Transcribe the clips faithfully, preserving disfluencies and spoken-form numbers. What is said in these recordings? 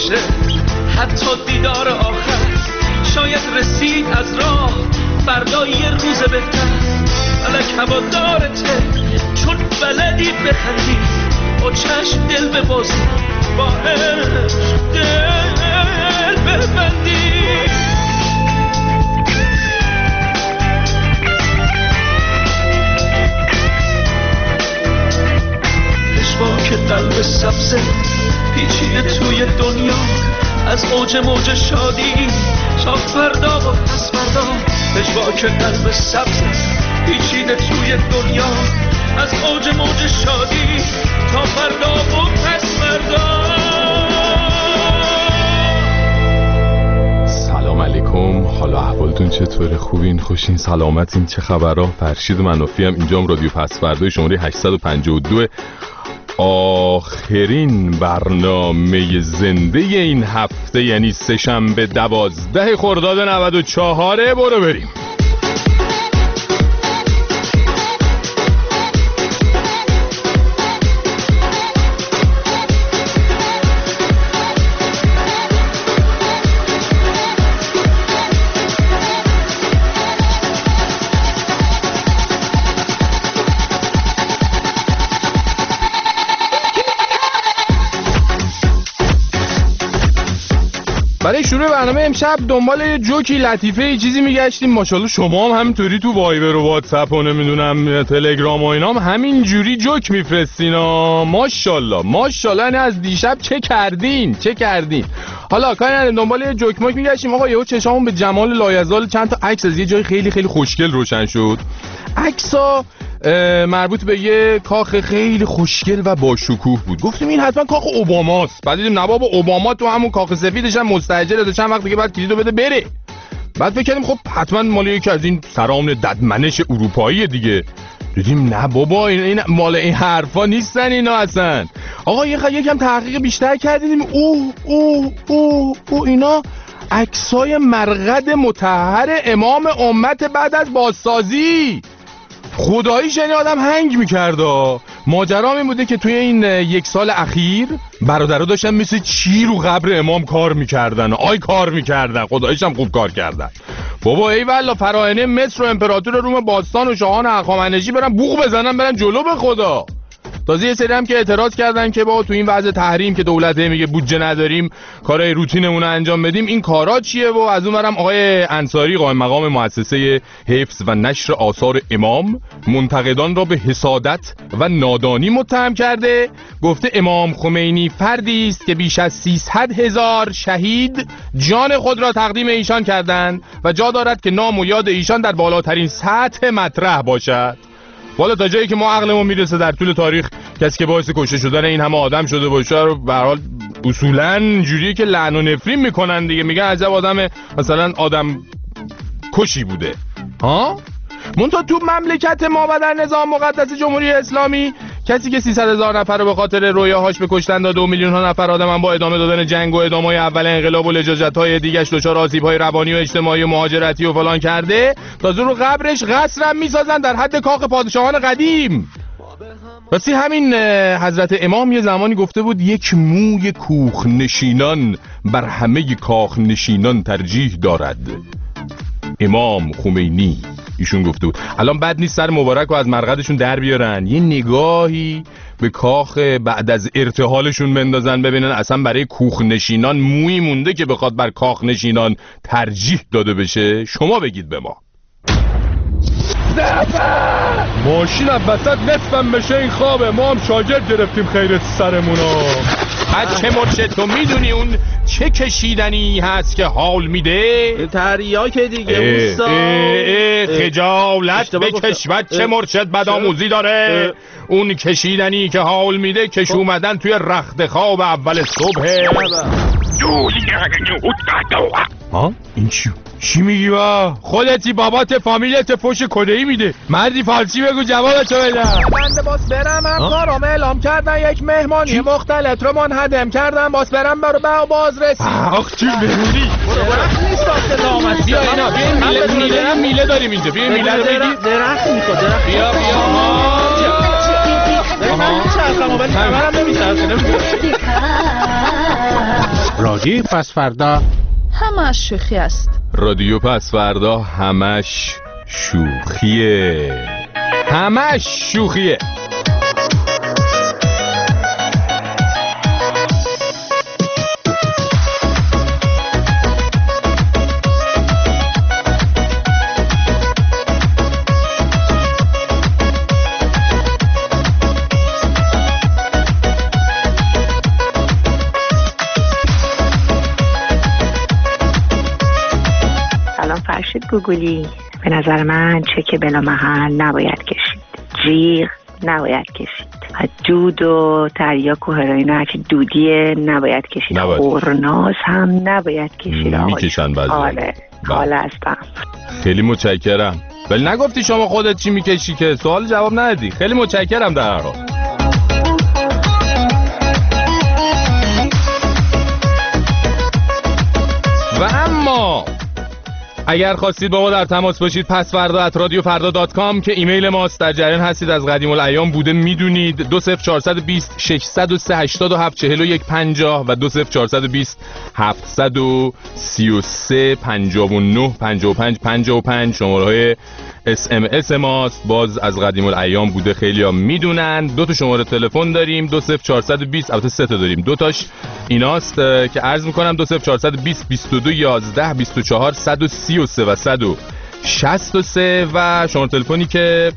باشه حتی دیدار آخر، شاید رسید از راه فردا یه روز بهتر. فلک هوادارته چون بلدی بخندی، با چشم دل ببازی، با عشق دل ببندی. پشواک قلب سبزه پیچیده توی دنیا، از اوج موج شادی تا فردا و پس فردا. پشواک قلب سبزه پیچیده توی دنیا، از اوج موج شادی تا فردا و پس فردا. سلام علیکم، حالا احوالتون چطوره؟ خوبین؟ خوشین؟ سلامتین؟ چه خبرها؟ فرشید منافی هم اینجام. رادیو پس فردا شماره هشتصد و پنجاه و دو، آخرین برنامه زنده این هفته، یعنی سه‌شنبه دوازده خرداد نود و چهار. برو بریم. برای شروع برنامه امشب دنبال یه جوکی لطیفه یه چیزی میگشتیم. ماشاءالله شما هم همینطوری تو وایبر و واتساپ و نمیدونم تلگرام و اینام همین جوری جوک میفرستینا. ماشاءالله ماشاءالله، نه از دیشب چه کردین چه کردین. حالا کاری نداریم، دنبال یه جوک موک میگشتیم. آقا یهو چشامون به جمال لایزال چند تا عکس از یه جای خیلی خیلی خوشگل روشن شد. عکسا مربوط به یه کاخ خیلی خوشگل و با شکوه بود. گفتیم این حتما کاخ اوباماست. بعد دیدیم نه بابا، اوباما تو همون کاخ سفیدش هم مستاجره، تا چند وقت دیگه بعد کلیدو بده بره. بعد فکر کردیم خب حتما مال یکی از این سران ددمنش اروپایی دیگه. دیدیم نه بابا، این, این مال این حرفا نیستن اینا اصلا. آقا یه یکم تحقیق بیشتر کردیم، اوه اوه اوه او اینا عکسای مرقد مطهر امام امت بعد از بازسازی. خداییش یعنی آدم هنگ میکرده. ماجرا این بوده که توی این یک سال اخیر برادرها داشتن مثل چی رو قبر امام کار میکردن. آی کار میکردن، خداییش هم خوب کار کردن. بابا ای والله، فراعنه مصر و امپراتور روم باستان و شاهان هخامنشی برن بوق بزنن برن جلو به خدا. تازه یه سری هم که اعتراض کردن که با تو این وضع تحریم که دولت میگه بودجه نداریم کارهای روتینمون رو انجام بدیم، این کارا چیه؟ و از اونورم آقای انصاری قائم مقام مؤسسه حفظ و نشر آثار امام منتقدان را به حسادت و نادانی متهم کرده. گفته امام خمینی فردی است که بیش از سیصد هزار شهید جان خود را تقدیم ایشان کردند و جا دارد که نام و یاد ایشان در بالاترین سطح مطرح باشد. والا تا جایی که ما عقلمون میرسه در طول تاریخ کسی که باعث کشته شدن این همه آدم شده باشه رو به هر حال اصولاً جوریه که لعن و نفرین میکنن دیگه. میگن عجب آدم مثلا آدم کشی بوده ها. منتها تو مملکت ما و در نظام مقدس جمهوری اسلامی کسی که سیصد هزار نفر رو به خاطر رویاهاش به کشتن داد، دو میلیون ها نفر آدم هم با ادامه دادن جنگ و ادامه‌های اول انقلاب و لجاجت‌های دیگه‌اش دچار آسیب‌های روانی و اجتماعی و مهاجرتی و فلان کرده، تازه رو قبرش قصرم میسازن در حد کاخ پادشاهان قدیم. راستی همین حضرت امام یه زمانی گفته بود یک موی کوخ نشینان بر همه کاخ نشینان ترجیح دارد. امام خمینی ایشون گفته بود. الان بد نیست سر مبارک رو از مرقدشون در بیارن، یه نگاهی به کاخ بعد از ارتحالشون بندازن، ببینن اصلا برای کوخ نشینان مویی مونده که بخواد بر کاخ نشینان ترجیح داده بشه. شما بگید به ما. ماشین وسط نصفم بشه این خوابه. ما هم شاگرد گرفتیم خیرت سرمونو. بچه مرشد تو میدونی اون چه کشیدنی هست که حال میده؟ تریاک دیگه اوستا. خجالت بکش بچه مرشد، بدآموزی داره. اون کشیدنی که حال میده کش اومدن توی رخت خواب اول صبح. ها؟ این چی؟ چی میگی با؟ خودتی بابات فامیلت فوش کدهی میده. مردی فارسی بگو جوابتو بدم. بنده باس برم هم کارم اعلام کردن، یک مهمانی مختلط رو منهدم کردم، باس برم برو با بازرسی. آخ چی بمونی؟ درخت نیست آخه نامست. بیا اینا بیا این میله میله میله داریم اینجا. بیا میله رو بگی. درخت میخواد درخت. بیا بیا ها. من میچرخم ولی کمرم نمیچرخه. رادیو پس فردا همش شوخی است. رادیو پس فردا همش شوخیه. همش شوخیه. فرشید گوگلی، به نظر من چک بلا محل نباید کشید، جیغ نباید کشید، دود و تریاک و هروئین و هرچی دودیه نباید کشید، قرناس هم نباید کشید. میکشن بعضی. آره حالا هستم. خیلی متشکرم. ولی نگفتی شما خودت چی میکشی که سوال جواب ندادی. خیلی متشکرم در هر حال. و اما اگر خواستید با ما در تماس باشید پس فردا ات رادیو فردا دات کام که ایمیل ماست، در جریان هستید، از قدیم الایام بوده میدونید. دو صفر چهارصد و بیست ششصد و سه هشتاد و هفت چهل و یک پنجاه و دو صفر چهارصد و بیست هفتصد و سی و سه پنجاه و نه پنجاه و پنج پنجاه و پنج شماره های اس ام اس ماست. باز از قدیم الایام بوده، خیلی‌ها میدونن. دو تا شماره تلفن داریم، دو صفر چهارصد و بیست، البته سه تا داریم، دو تاش ایناست که عرض میکنم، دو صفر چهارصد و بیست بیست و دو یازده بیست و چهار صد و سی و سه و صد و شصت و سه و شماره تلفنی که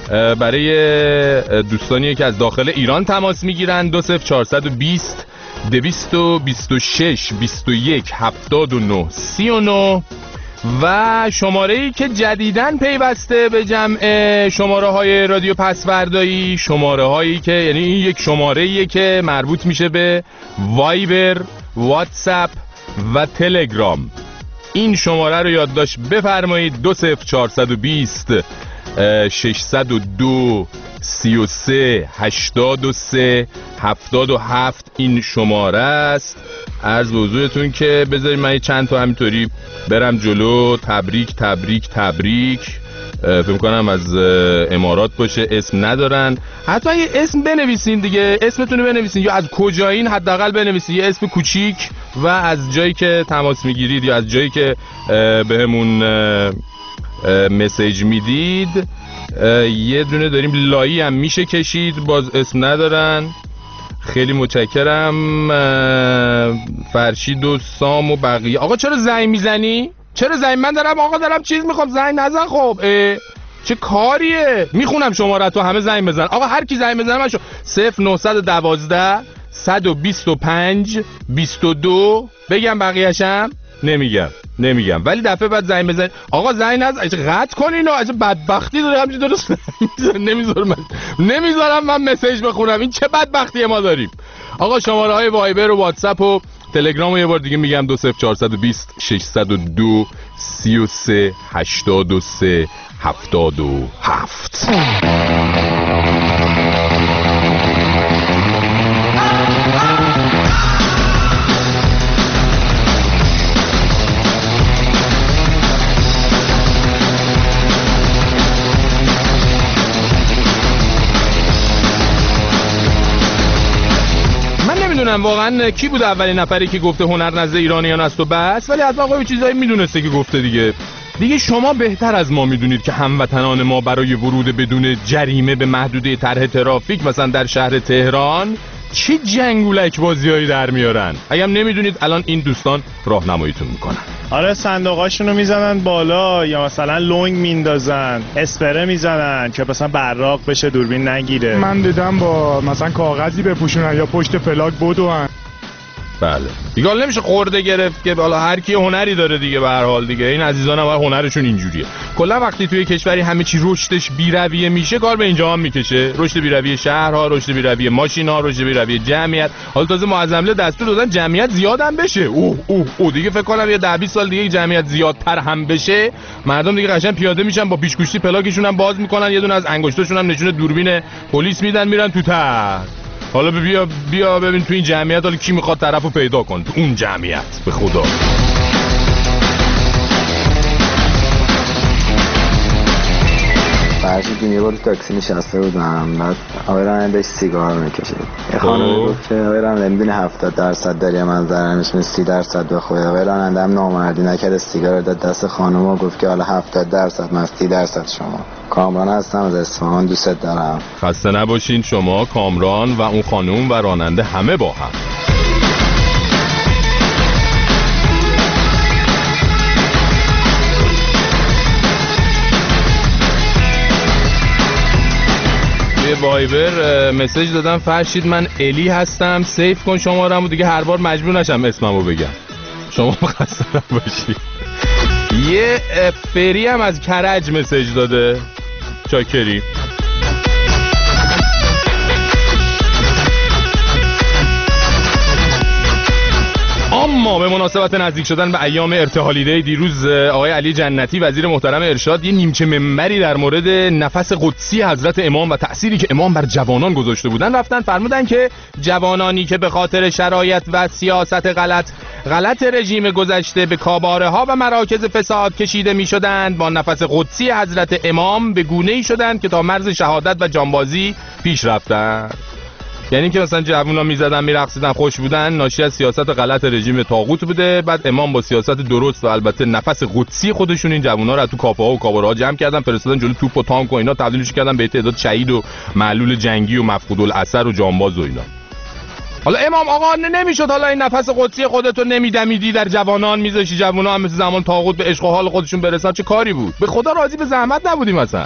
برای دوستانی که از داخل ایران تماس میگیرن دو صفر چهارصد و بیست دویست و بیست و شش بیست و یک هفتاد و نه سی و نه و شماره‌ای که جدیداً پیوسته به جمع شماره های رادیو پسوردایی، شماره هایی که یعنی این یک شماره‌ایه که مربوط میشه به وایبر، واتساپ و تلگرام. این شماره رو یادداشت بفرمایید، دو صفر چهارصد و بیست ششصد و دو سی و سه هشتاد و سه هفتاد و هفت این شماره است. عرض به حضورتون که بذارید من چند تا همینطوری برم جلو. تبریک تبریک تبریک. فکر کنم از امارات باشه، اسم ندارن. حتما یه اسم بنویسین دیگه، اسمتون رو بنویسین، یا از کجایین حداقل بنویسین، یه اسم کوچیک و از جایی که تماس میگیرید یا از جایی که بهمون مسیج میدید. یه دونه داریم لایی هم میشه کشید، باز اسم ندارن. خیلی متشکرم. فرشید و سام و بقیه. آقا چرا زنگ میزنی؟ چرا زنگ؟ من دارم آقا دارم چیز میخوام، زنگ نزن. خب چه کاریه؟ میخونم شماره تو، همه زنگ بزن. آقا هر کی زنگ بزنه من شو صفر نهصد و دوازده صد و بیست و پنج بیست و دو. بگم بقیه‌شم؟ نمیگم نمیگم ولی دفعه بعد زنگ بزن. آقا زنگ نزن، قطع کنین. عجب بدبختی داره همین درست نمیذارم من نمیذارم من مسیج بخونم. این چه بدبختی ما داریم. آقا شماره های وایبر و واتساپ و تلگرام رو یه بار دیگه میگم، دو صفر چهارصد و بیست ششصد و دو سی و سه هشتاد و سه هفتاد و هفت. نمیدونم واقعا کی بود اولین نفری که گفته هنر نزد ایرانیان است و بس، ولی حتما خب چیزایی میدونسته که گفته دیگه. دیگه شما بهتر از ما میدونید که هموطنان ما برای ورود بدون جریمه به محدوده طرح ترافیک مثلا در شهر تهران چه جنگولک بازیایی در میارن. اگه هم نمیدونید الان این دوستان راهنماییتون میکنن. آره صندوقاشونو میزنن بالا یا مثلا لونگ میندازن، اسپره میزنن که مثلا براق بشه دوربین نگیره. من دیدم با مثلا کاغذی بپوشونن یا پشت پلاک بدون. بله دیگه حالا نمیشه خورده گرفت که حالا هر کی هنری داره دیگه. به هر حال دیگه این عزیزان هم هنرشون اینجوریه. کلا وقتی توی کشوری همه چی رشدش بی‌رویه میشه، کار به اینجا هم میکشه. رشد بی‌رویه شهرها، رشد بی‌رویه ماشینا، رشد بی‌رویه جمعیت. حالا تازه معظمله دستور دادن جمعیت زیاد هم بشه. اوه اوه اوه دیگه فکر کنم یه ده بیست سال دیگه جمعیت زیادتر هم بشه، مردم دیگه قشنگ پیاده میشن با پیشگوشتی پلاکشون هم باز میکنن، یه دونه از انگشتاشون هم نشونه دوربین پلیس میدن، میرن تو ته. حالا بیا بیا ببین تو این جمعیت حالا کی میخواد طرفو پیدا کن تو اون جمعیت. به خدا فرشید یه بار تاکسی نشسته بودم، بعد آقای راننده داشت سیگار میکشید. یه خانم گفت که آقای راننده میدونی هفتاد درصد داری من ضرر میشه سی درصد بخوره. آقای راننده هم نامردی نکرد، سیگار داد دست خانم و گفت که حالا هفتاد درصد من سی درصد شما. کامران هستم از اصفهان، دوست دارم. خسته نباشین شما، کامران و اون خانم و راننده همه با هم. یه وایبر مسیج دادم فرشید من الی هستم سیف کن شماره‌مو دیگه هر بار مجبور نشم اسممو بگم. شما خسته نباشید. یه فری هم از کرج مسیج داده، چاکری. اما به مناسبت نزدیک شدن به ایام ارتحالیده دیروز آقای علی جنتی وزیر محترم ارشاد یه نیمچه منبری در مورد نفس قدسی حضرت امام و تأثیری که امام بر جوانان گذاشته بودن رفتن فرمودن که جوانانی که به خاطر شرایط و سیاست غلط غلط رژیم گذشته به کاباره ها و مراکز فساد کشیده می شدند با نفس قدسی حضرت امام به گونه‌ای شدند که تا مرز شهادت و جانبازی پیش رفتند. یعنی که مثلا جوونا میزدن میرقصیدن خوش بودن ناشی از سیاست غلط رژیم طاغوت بوده، بعد امام با سیاست درست و البته نفس قدسی خودشون این جوونا رو تو کافه ها و کاباره ها جمع کردن، فرستادن جلوی توپ و تانک و اینا، تبدیلش کردن به تعداد شهید و معلول جنگی و مفقود الاثر و جانباز و اینا. حالا امام آقا نمیشد حالا این نفس قدسی خودتو نمیدمیدی در جوانان میذاشی جوونا هم مثل زمان طاغوت به عشق و حال خودشون برسن؟ چه کاری بود؟ به خدا راضی به زحمت نبودیم مثلا.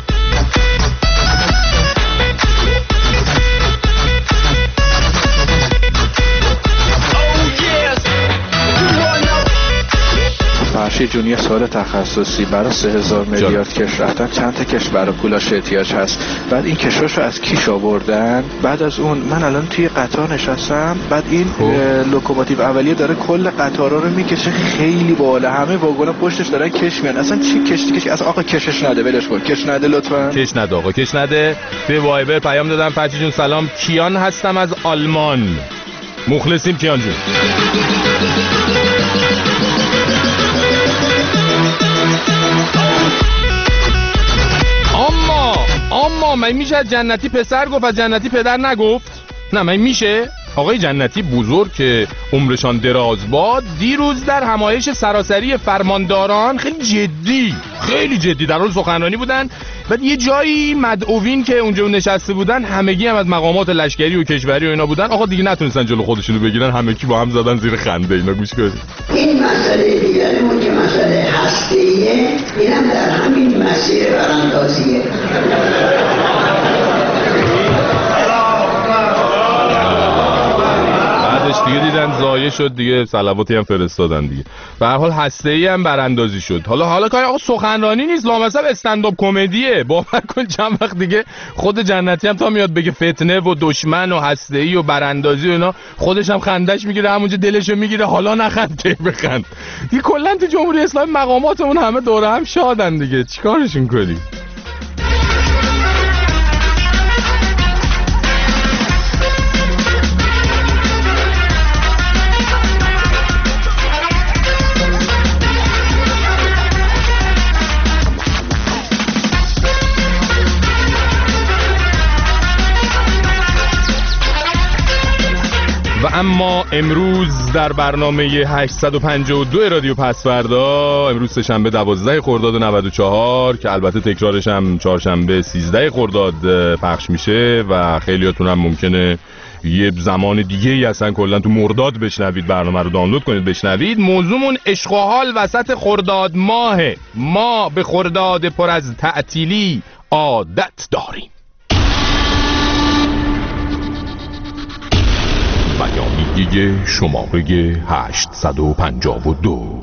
فرشید جون یه سوال تخصصی، برای سه هزار میلیارد کش رفتن چند تا کش برای پولاش احتیاج هست؟ بعد این کشاشو از کیش آوردن؟ بعد از اون من الان توی قطار نشستم، بعد این لوکوموتیو اولیه داره کل قطارا رو میکشه، خیلی بالا، همه واگونا پشتش دارن کش میان. اصلا چی کشتی کشی؟ از آقا کشش نده، ولش کن، کش نده لطفا. کش نده آقا، کش نده. به وایبر پیام دادم فرشید جون سلام، کیان هستم از آلمان. مخلصیم کیان جون. اما اما من میشه از جنتی پسر گفت از جنتی پدر نگفت؟ نه من میشه؟ آقای جنتی بزرگ که عمرشان دراز باد دیروز در همایش سراسری فرمانداران خیلی جدی خیلی جدی در حال سخنرانی بودن. بعد یه جایی مدعوین که اونجا نشسته بودن همگی هم از مقامات لشکری و کشوری و اینا بودن، آقا دیگه نتونستن جلو خودشونو بگیرن، همگی با هم زدن زیر خنده. اینا گوش کنید. این مسئله دیگرمون که مسئله هسته‌ایه، اینم در همین مسیر براندازیه. دیگه دیدن ضایع شد دیگه، صلواتی هم فرستادن دیگه. به هر حال هسته‌ای هم براندازی شد. حالا حالا کار آقا سخنرانی نیست، لامصب استندآپ کمدیه. باور کن چند وقت دیگه خود جنتی هم تا میاد بگه فتنه و دشمن و هسته‌ای و براندازی و اینا، خودش هم خندش میگیره، همونجا دلشو میگیره، حالا نخند که بخند. دیگه کلا تو جمهوری اسلامی مقاماتمون همه دوره هم شادن دیگه، چیکارشون کنی؟ و اما امروز در برنامه هشتصد و پنجاه و دو رادیو پسوردا، امروز سه‌شنبه دوازده خرداد نود و چهار که البته تکرارش هم چهارشنبه سیزده خرداد پخش میشه و خیلیاتون هم ممکنه یه زمان دیگه ای اصلا کلا تو مرداد بشنوید، برنامه رو دانلود کنید بشنوید. موضوعمون عشق و حال وسط خرداد ماهه. ما به خرداد پر از تعطیلی عادت داریم. بیانیه شماره هشتصد و پنجاه و دو.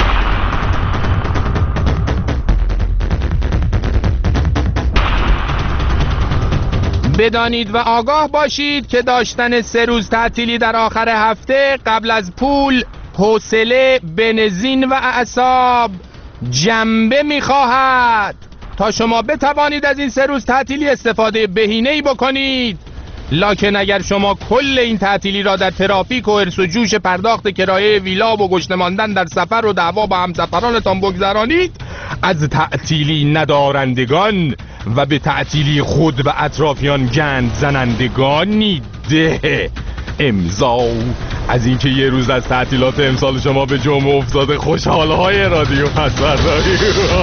بدانید و آگاه باشید که داشتن سه روز تعطیلی در آخر هفته قبل از پول، حوصله، بنزین و اعصاب جنبه می‌خواهد. تا شما بتوانید از این سه روز تعطیلی استفاده بهینه‌ای بکنید، لکن اگر شما کل این تعطیلی را در ترافیک و حرص و جوش پرداخت کرایه ویلا و گشنه ماندن در سفر و دعوا با همسفرانتان بگذرانید، از تعطیلی ندارندگان و به تعطیلی خود و اطرافیان گند زنندگانی ده. امضا از اینکه یه روز از تعطیلات امسال شما به جمعه افتاده. خوشحال‌های رادیو پسورداری.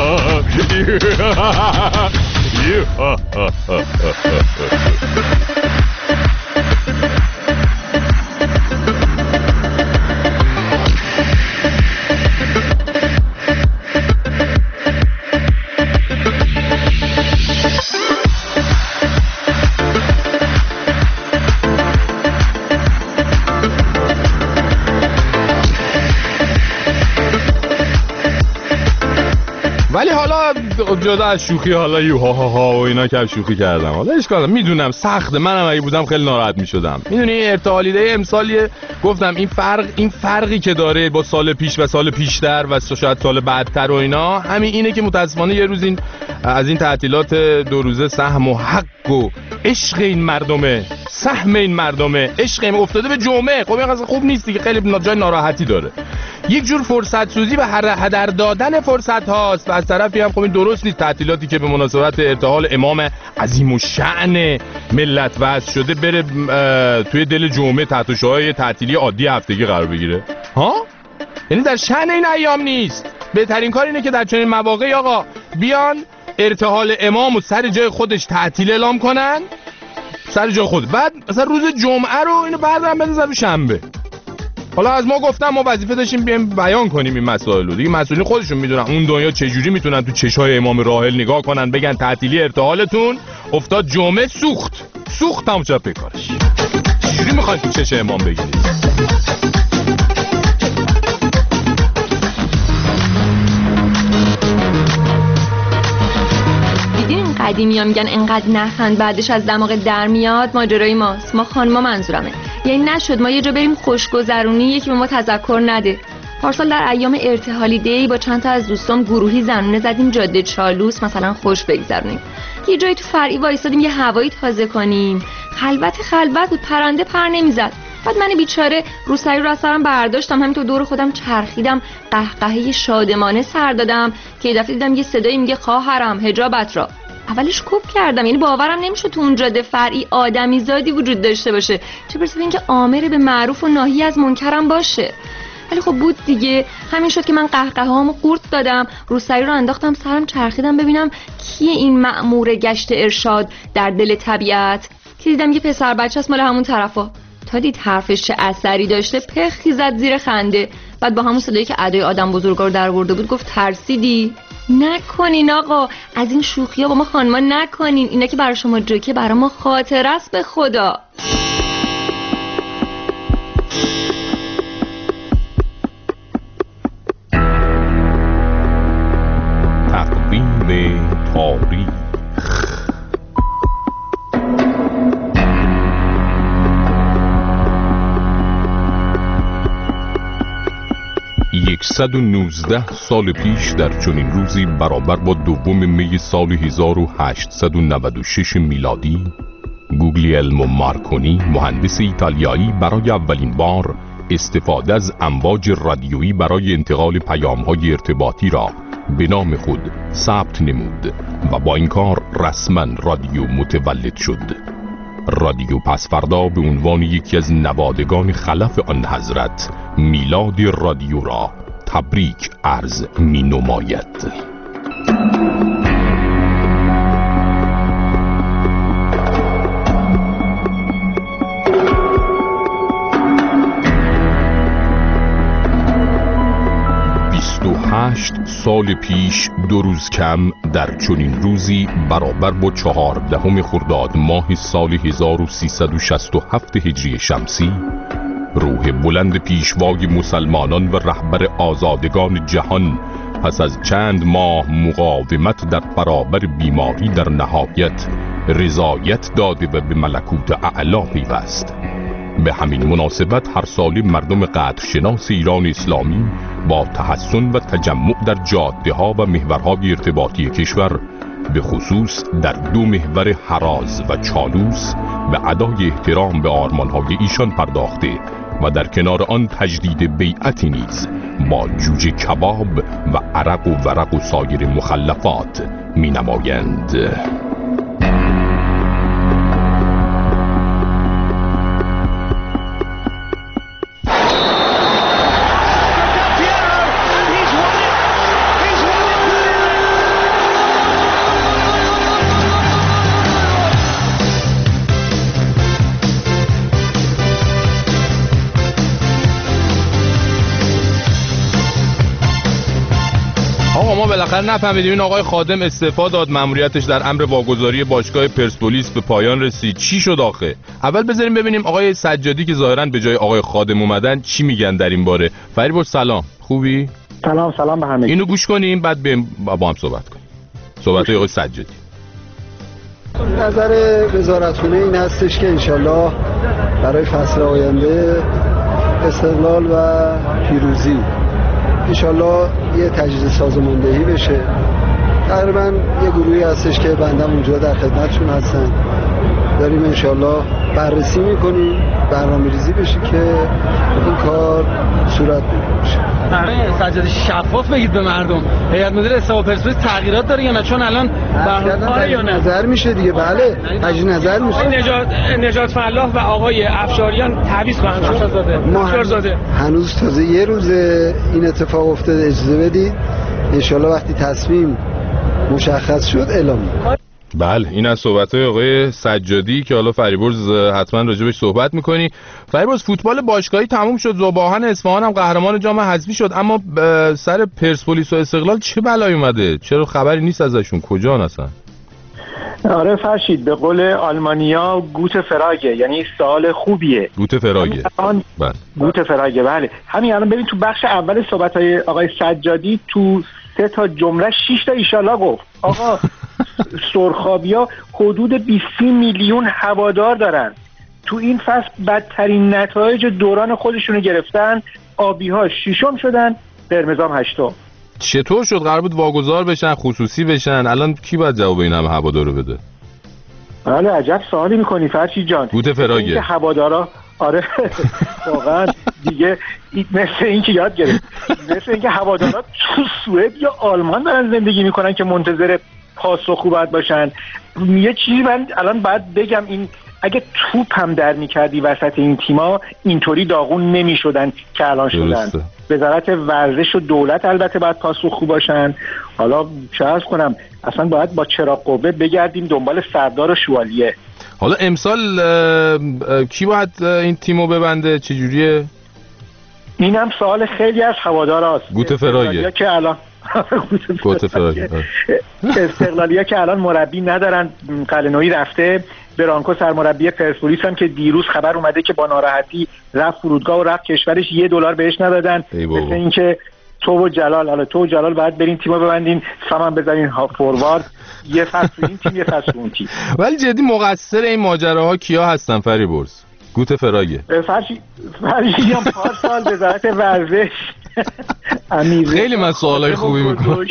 ولی حالا جدا از شوخی، حالا یو ها ها ها و اینا که شوخی کردم، حالا اشکال میدونم سخته، منم اگه بودم خیلی ناراحت میشدم. میدونی ارتحالیده امسالیه، گفتم این فرق این فرقی که داره با سال پیش و سال پیشتر و شاید سال بعدتر و اینا همین اینه که متاسفانه یه روز این از این تعطیلات دو روزه سهم و حق و عشق این مردمه، سهم این مردمه، عشق این افتاده به جمعه. خب این قضیه خوب نیست دیگه، خیلی جای ناراحتی داره. یک جور فرصت سوزی و هدر دادن فرصت هاست و از طرفی هم خب این درست نیست. تعطیلاتی که به مناسبت ارتحال امام عظیم الشأن ملت وضع شده بره توی دل جمعه تحت شعاع تعطیلی عادی هفتگی قرار بگیره ها؟ یعنی در شأن این ایام نیست. بهترین کار اینه که در چنین مواقعی آقا بیان ارتحال امام و سر جای خودش تعطیل اعلام کنن، سر جای خود، بعد مثلا روز جمعه رو اینو بردارن بندازن رو شنبه. حالا از ما گفتم ما وظیفه داشتیم بیایم بیان کنیم این مسائل رو دیگه. مسئولین خودشون میدونن اون دنیا چجوری میتونن تو چشای امام راحل نگاه کنن بگن تعطیلی ارتحالتون افتاد جمعه، سوخت سوخت تمام شد کارش. چجوری میخواید تو چش امام بگیرید؟ دیدین قدیمی ها میگن انقدر نخند بعدش از دماغ در میاد. ماجرای ماست، ما خانما منظورمه. یعنی نشد ما یه جا بریم خوشگذرونی یکی به ما تذکر نده. پارسال در ایام ارتحالی دی با چند تا از دوستام گروهی زنونه زدیم جاده چالوس مثلا خوش بگذرونیم. یه جایی تو فرعی وایسادیم یه هوایی تازه کنیم. خلوت خلوت بود، پرنده پر نمیزد. بعد من بیچاره روسری رو از سرم برداشتم، همینطور دور خودم چرخیدم، قهقهه شادمانه سر دادم که یه دفعه دیدم یه صدایی میگه خواهرم حجابت را. اولش کوب کردم، یعنی باورم نمیشد تو اون جاده فرعی آدمی زادی وجود داشته باشه، چه برسه به اینکه آمر به معروف و ناهی از منکرم باشه. ولی خب بود دیگه. همین شد که من قهقهه‌هامو قورت دادم، روسری رو انداختم سرم چرخیدم ببینم کیه این مأمور گشت ارشاد در دل طبیعت، که دیدم یه پسر بچه است مال همون طرفا. تا دید حرفش چه اثری داشته پخی زد زیر خنده. بعد با همون صدایی که ادای آدم بزرگا رو در آورده بود گفت ترسیدی؟ نکنین آقا، از این شوخی‌ها با ما خانما نکنین، اینا که برای شما جوکه برای ما خاطره است به خدا. تقویم تاریخ صد و نوزده سال پیش در چنین روزی برابر با دوم می سال هزار و هشتصد و نود و شش میلادی گوگلیلمو مارکونی مهندس ایتالیایی برای اولین بار استفاده از امواج رادیویی برای انتقال پیام‌های ارتباطی را به نام خود ثبت نمود و با این کار رسما رادیو متولد شد. رادیو پس فردا به عنوان یکی از نوادگان خلف آن حضرت میلاد رادیو را تبریک عرض می نماید. بیست و هشت سال پیش دو روز کم در چنین روزی برابر با چهاردهم خرداد ماه سال هزار و سیصد و شصت و هفت هجری شمسی روح بلند پیشوای مسلمانان و رهبر آزادگان جهان پس از چند ماه مقاومت در برابر بیماری در نهایت رضایت داده و به ملکوت اعلی پیوست. به همین مناسبت هر ساله مردم قدرشناس ایران اسلامی با تحسن و تجمع در جاده ها و محورهای ارتباطی کشور به خصوص در دو محور هراز و چالوس به ادای احترام به آرمانهای ایشان پرداخته و در کنار آن تجدید بیعتی نیز با جوجه کباب و عرق و ورق و سایر مخلفات می نمایند. بالاخره نفهمیدیم این آقای خادم استعفا داد، مأموریتش در امر واگذاری باشگاه پرسپولیس به پایان رسید. چی شد آخه؟ اول بذاریم ببینیم آقای سجادی که ظاهرا به جای آقای خادم اومدن چی میگن در این باره. فریبرز سلام، خوبی؟ سلام سلام به همه. اینو گوش کنیم بعد بریم با هم صحبت کنیم. صحبت آقای سجادی. نظر وزارتخونه این هستش که انشالله برای فصل آینده استقلال و پیروزی انشالله یه تجدید سازماندهی بشه. تقریبا یه گروهی هستش که بنده اونجا در خدمتشون هستن، داریم انشالله بررسی میکنیم، برنامه‌ریزی بشه که این کار صورت بگیره. آره سجادی شفاف بگید به مردم، هیئت مدیره استقلال پرسپولیس تغییرات داره یا نه؟ چون الان برنامه یا نظر میشه دیگه. بله تجدید نظر میشه. نجات نجات فلاح و آقای افشاریان تعویض خواهند شد. ما هنوز تازه یه روز این اتفاق افتاده، اجازه بدید انشالله وقتی تصمیم مشخص شد اعلام می‌کنیم. بله این از صحبت‌های آقای سجادی که حالا فریبرز حتما راجبش صحبت می‌کنی. فریبرز فوتبال باشگاهی تموم شد، ذوباهن اصفهان هم قهرمان جام حذفی شد، اما سر پرسپولیس و استقلال چه بلایی اومده؟ چرا خبری نیست ازشون؟ کجا هستن؟ آره فرشید، به قول آلمانیا گوت فراگه، یعنی سوال خوبیه. گوت فراگه. بله. گوت فراگه بله. همین الان ببین تو بخش اول صحبت‌های آقای سجادی تو سه تا جمله شش تا ایشالله گفت. آقا سرخابیا حدود بیست میلیون هوادار دارن. تو این فصل بدترین نتایج دوران خودشونو گرفتن. آبی‌ها ششم شدن، قرمزام هشتم. چطور شد؟ قرار بود واگذار بشن، خصوصی بشن، الان کی باید جواب این همه هوادار رو بده؟ بله عجب سوالی میکنی فرشید جان. گوت فراگه. این که هوادارا آره واقعا دیگه مثل این که یاد گرفت، مثل این که هوادارا تو سوئد یا آلمان دارن زندگی میکنن که منتظر پاسخ باید باشن. یه چیزی من الان باید بگم، این اگه توپ هم در میکردی وسط این تیما اینطوری داغون نمیشدن که الان شدن. وزارت ورزش و دولت البته باید پاسخگو باشن. حالا چه عرض کنم، اصلا باید با چراغ قوه بگردیم دنبال سردار و شوالیه. حالا امسال کی باید این تیمو ببنده؟ چجوریه؟ این هم سوال خیلی از هواداراست. گوت فراگه که الان گوت فراگه استقلالیا که الان مربی ندارن، قلنویی رفته، برانکو سرمربی پرسپولیس هم که دیروز خبر اومده که با ناراحتی رفت فرودگاه و رفت کشورش، یه دلار بهش ندادن. مثل اینکه تو و جلال حالا تو و جلال باید برین تیمو ببندین، سامان بزنین ها فوروارد، یه فصل این تیم یه فصل اون تیم. ولی جدی مقصر این ماجراها کیا هستن فریبرز؟ گوت فراگه. فرشی فرشی هم پارسال وزارت ورزش خیلی من سوالای خوبی میکنم.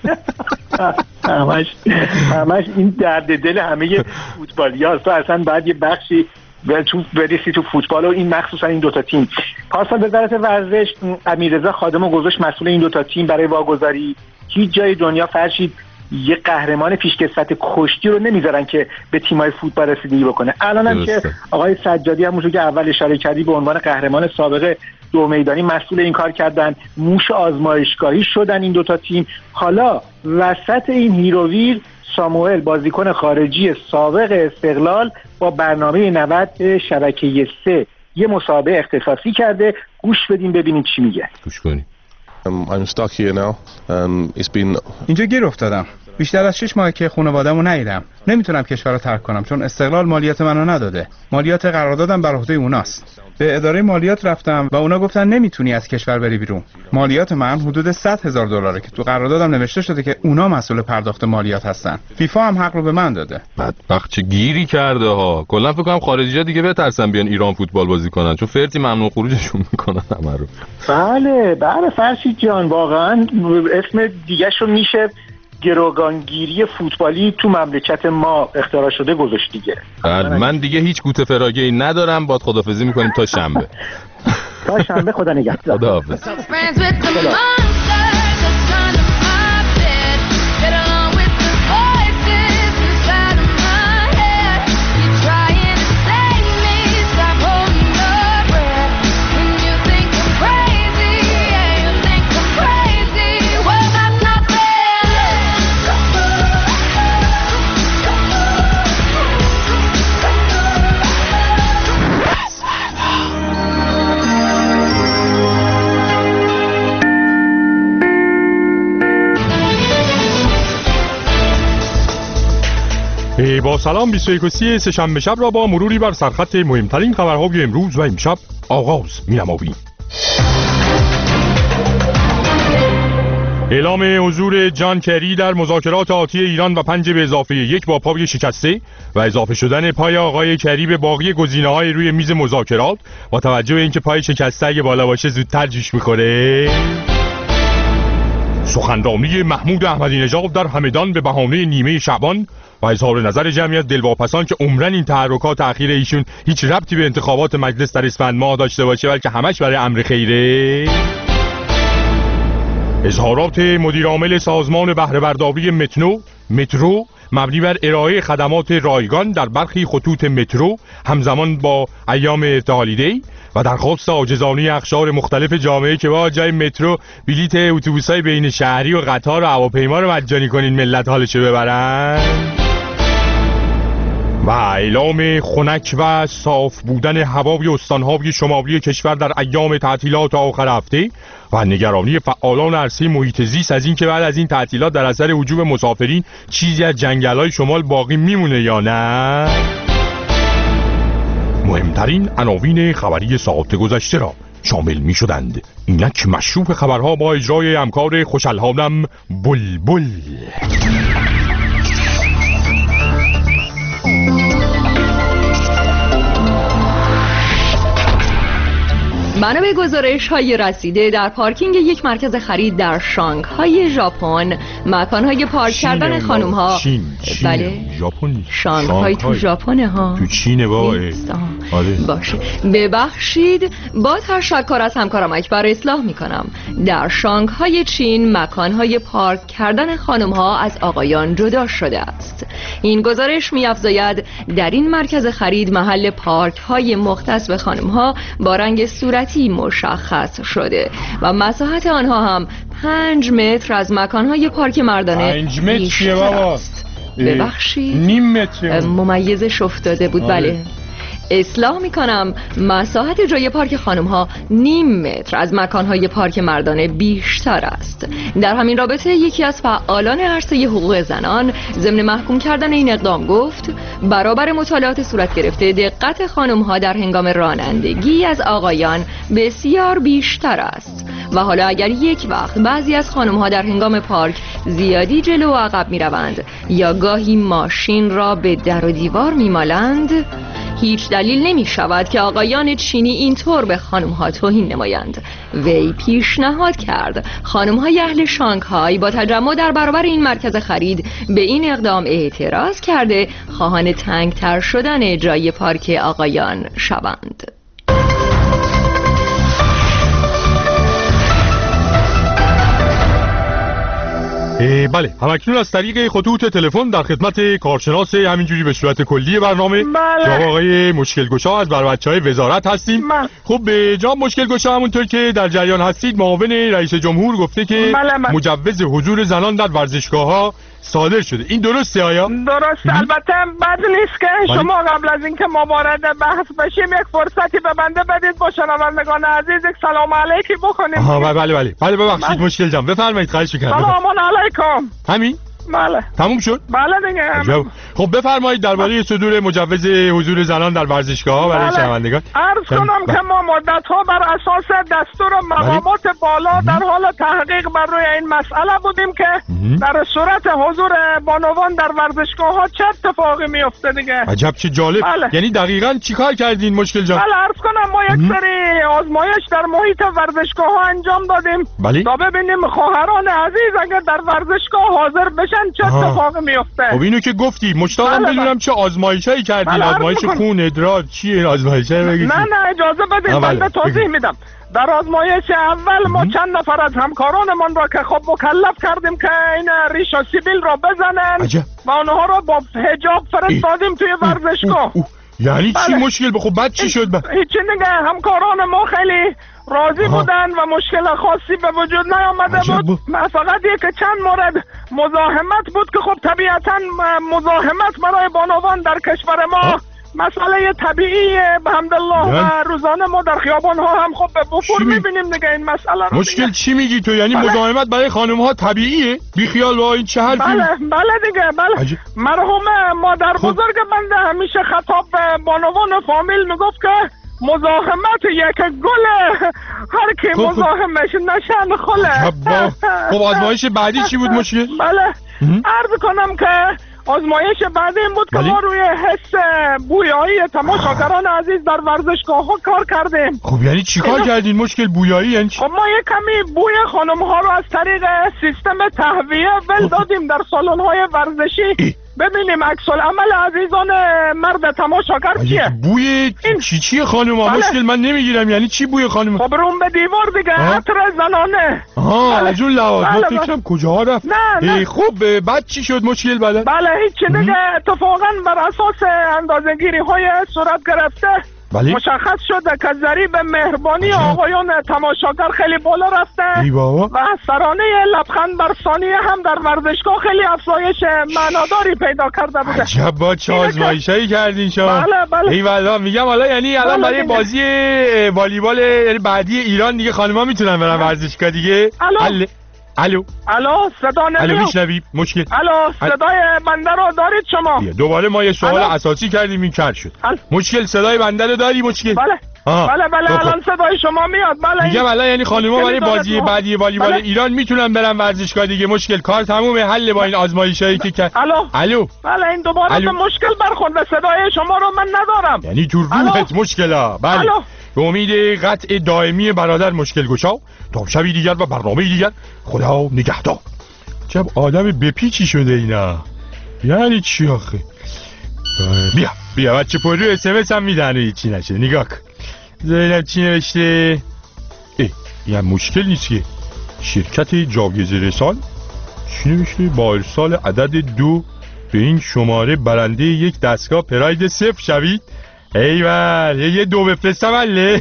همش همش این درد دل همه فوتبالیاست. تو اصلا بعد یه بخشی تو برسی تو فوتبال و این مخصوصا این دوتا تیم. پارسال وزارت ورزش امیررضا خادمو گذاشت مسئول این دوتا تیم برای واگذاری. هیچ جای دنیا فرشید یه قهرمان پیشکسوت کشتی رو نمیذارن که به تیمای فوتبال رسیدگی بکنه. الان هم که آقای سجادی همونجور که اول اشاره کردی به عنوان قهرمان سابق دو میدانی مسئول این کار کردن، موش آزمایشگاهی شدن این دوتا تیم. حالا وسط این هیروویر ساموئل بازیکن خارجی سابق استقلال با برنامه نود شبکه سه یه مسابقه اختصاصی کرده. گوش بدیم ببینیم چی میگه. گوش کنیم. Um, I'm stuck here now. Um, it's been... اینجا گیر افتادم. بیشتر از شش ماه که خانواده‌مو ندیدم. نمیتونم کشور رو ترک کنم چون استقلال مالیات منو نداده. مالیات قراردادم بر عهده اوناست. به اداره مالیات رفتم و اونا گفتن نمیتونی از کشور بری بیرون. مالیات من حدود صد هزار دلاره که تو قراردادم نوشته شده که اونا مسئول پرداخت مالیات هستن. فیفا هم حق رو به من داده. بدبخت چه گیری کرده ها. کلا فکر کنم خارجی‌ها دیگه بترسن بیان ایران فوتبال بازی کنن چون فرتی ممنوع خروجشون میکنن همه رو. بله بله فرشید جان، واقعا اسم دیگه‌شو میشه گروگانگیری فوتبالی تو مملکت ما اختراع شده گذاشت دیگه. بله من دیگه هیچ گوت فراگه ای ندارم. باد خدافظی میکنیم تا شنبه. تا شنبه خدا نگهدار. خداحافظ. با سلام بیست و یک و سی سه‌شنبه شب را با مروری بر سرخط مهمترین خبرهای امروز و امشب آغاز می‌نماییم. اعلام حضور جان کری در مذاکرات آتی ایران و پنج به اضافه یک با پای شکسته و اضافه شدن پای آقای کری به باقی گزینه‌های روی میز مذاکرات با توجه به اینکه پای شکسته اگه بالا باشه زودتر جوش می‌خوره. سخنرانی محمود احمدی نژاد در همدان به بهانه نیمه شعبان و اظهار نظر جمعی از دلواپسان که عمرن این تحرکات اخیر ایشون هیچ ربطی به انتخابات مجلس در اسفند ماه داشته باشه بلکه همش برای امر خیره. اظهارات مدیر عامل سازمان بهره برداری مترو مترو مبنی بر ارائه خدمات رایگان در برخی خطوط مترو همزمان با ایام ارتحالی و درخواست عاجزانه اقشار مختلف جامعه که با جای مترو بلیت اتوبوس‌های بین شهری و قطار و هواپیما رو مجانی کنین ملت حالشو ببرن. و اعلام خنک و صاف بودن هوای استان‌های شمالی کشور در ایام تعطیلات آخر هفته و نگرانی فعالان عرصه محیط زیست از این که بعد از این تعطیلات در اثر هجوم مسافرین چیزی از جنگل‌های شمال باقی میمونه یا نه. مهمترین عناوین خبری ساعت گذشته را شامل می شدند. اینک مشروع خبرها با اجرای همکار خوش‌الحالم بلبل. بنا به گزارش های رسیده در پارکینگ یک مرکز خرید در شانگهای ژاپن مکانهای پارک کردن خانم ها چین چین بله ژاپن شانگهای تو ژاپن ها تو چینه با آره باشه ببخشید با تشکر از همکارم اکبر اصلاح میکنم. در شانگهای چین مکانهای پارک کردن خانم ها از آقایان جدا شده است. این گزارش می‌افزاید در این مرکز خرید محل پارک های مختص به خانم ها با رنگ صورتی مشخص شده و مساحت آنها هم پنج متر از مکانهای پارک مردانه پنج متر چیه بابا؟ ببخشید نیم متر ممیزش افتاده بود. بله اصلاح میکنم مساحت جای پارک خانم ها نیم متر از مکانهای پارک مردانه بیشتر است. در همین رابطه یکی از فعالان عرصه حقوق زنان ضمن محکوم کردن این اقدام گفت برابر مطالعات صورت گرفته دقت خانم ها در هنگام رانندگی از آقایان بسیار بیشتر است و حالا اگر یک وقت بعضی از خانم ها در هنگام پارک زیادی جلو و عقب می روند یا گاهی ماشین را به در و دیوار می مالند هیچ دلیل نمی شود که آقایان چینی اینطور به خانم ها توهین نمایند. وی پیشنهاد کرد خانم های اهل شانگهای با تجمع در برابر این مرکز خرید به این اقدام اعتراض کرده خواهان تنگتر شدن جای پارک آقایان شوند. بله همکنون از طریق خطوط تلفن در خدمت کارشناس همینجوری به صورت کلی برنامه بله. جناب آقای مشکل گشا از بر بچهای وزارت هستیم. بله. خب به جناب مشکل گشا همونطور که در جریان هستید معاون رئیس جمهور گفته که بله بله. مجوز حضور زنان در ورزشگاه ها صادر شده. این درسته آیا؟ درست. البته بد نیست که شما قبل از اینکه ما وارد بحث بشیم یک فرصتی به بنده بدید با شنوندگان عزیز یک سلام علیکی بکنیم. آها بله بله بله بله ببخشید بله. مشکل جان بفرمایید خواهش می‌کنم. سلام علیکم. همین؟ بله. تموم شد؟ بله دیگه. خب بفرمایید درباره صدور مجوز حضور زنان در ورزشگاه‌ها برای بله. شنوندگان. عرض کنم که ما مدت‌ها بر اساس دستور مقامات بالا در حال تحقیق بر روی این مسئله بودیم که در صورت حضور بانوان در ورزشگاه‌ها چه اتفاقی میفته دیگه. عجب چه جالب. بله. یعنی دقیقاً چیکار کردین مشکل جان؟ بله عرض کنم ما یک سری آزمایش در محیط ورزشگاه‌ها انجام دادیم بله. تا ببینیم خواهران عزیز اگر در ورزشگاه حاضر بشن چه اتفاقی میفته. خب اینو که گفتی مشتاقم بله بدونم چه آزمایشایی کردین. بله آزمایش خون ادرار چیه این آزمایشا بگید؟ نه نه اجازه بدید من توضیح میدم. در آزمایش اول ما چند نفر از همکارانمان را که خب مکلف کردیم که این ریش و سیبیل را بزنن عجب. و اونها را با حجاب فرستادیم توی ورزشگاه. یعنی بله. چی مشکل به خب بعد چی شد؟ با... هیچی دیگه همکاران ما خیلی راضی آها. بودن و مشکل خاصی به وجود نیامده بود. فقط یک چند مورد مزاحمت بود که خب طبیعتا مزاحمت برای بانوان در کشور ما مسئله طبیعیه بحمدالله و روزانه ما در خیابان ها هم خب به وفور میبینیم دیگه این مسئله رو. مشکل چی میگی تو؟ یعنی بله. مزاحمت برای خانم ها طبیعیه؟ بی خیال با این چه حرفی؟ بله بله دیگه بله عجب. مرحوم مادر خب. بزرگ بنده همیشه خطاب به بانوان فامیل میگفت که مزاحمت یک گله، هر کی خب مزاحمش نشن خله. خب آزمایش بعدی چی بود مشکل؟ بله عرض کنم که آزمایش بعدی این بود که ما روی حس بویایی تماشاگران عزیز در ورزشگاه ها کار کردیم. خب یعنی چی کار کردین مشکل بویایی یعنی چی؟ خب ما یک کمی بوی خانم ها رو از طریق سیستم تهویه ول دادیم در سالن های ورزشی ای. ببینیم عکس العمل عزیزان مرد تماشاگر چیه. بوی چی چی خانم ها؟ مشکل من نمیگیرم یعنی چی بوی خانم ها؟ خب روم به دیوار دیگه عطر زنانه. آها از اون لحاظ من فکرم کجا رفت. نه نه خب بعد چی شد مشکل بله؟ بله هیچ دیگه اتفاقا بر اساس اندازه‌گیری های صورت گرفته بله؟ مشخص شده که ضریب مهربانی آقایان تماشاگر خیلی بالا رفته و سرانه لبخند بر ثانیه هم در ورزشگاه خیلی افزایش معناداری پیدا کرده بوده. عجب با چه آزمایشایی کردین شما. بله بله ایوالله میگم حالا یعنی الان برای بله بازی والیبال یعنی بعدی ایران دیگه خانم‌ها میتونن برن ورزشگاه دیگه. الو الو الو صدا نمیاد. الو میشنوید مشکل. الو صدای بنده رو دارید شما؟ دوباره ما یه سوال اساسی کردیم این کار شد. مشکل صدای بنده رو داری مشکل؟ بله آه. بله بله الان صدای شما میاد. بله میگم الان یعنی خانم‌ها برای بازی بعدی والیبال بله. ایران میتونن برن ورزشگاه دیگه. مشکل کار تمومه حل با این آزمایشایی که کرد. الو الو بله این دوباره به مشکل برخورد صدای شما رو من ندارم. یعنی تو روحت مشکلا. بله الو. به امید قطع دائمی برادر مشکل گشا تا شبی دیگر و برنامه دیگر خدا نگهدار. چه آدم بپیچی شده اینا یعنی چی آخه؟ بیا بیا بچه پر رو اس ام اس هم میدن و هیچی نشه. نگاه کن بذارینم چی نوشته. ای یه مشکل نیست که شرکت جاگزه رسان چی نوشته؟ با ارسال عدد دو به این شماره برنده یک دستگاه پراید صفر شوید. ایول یه دو بفرستم عله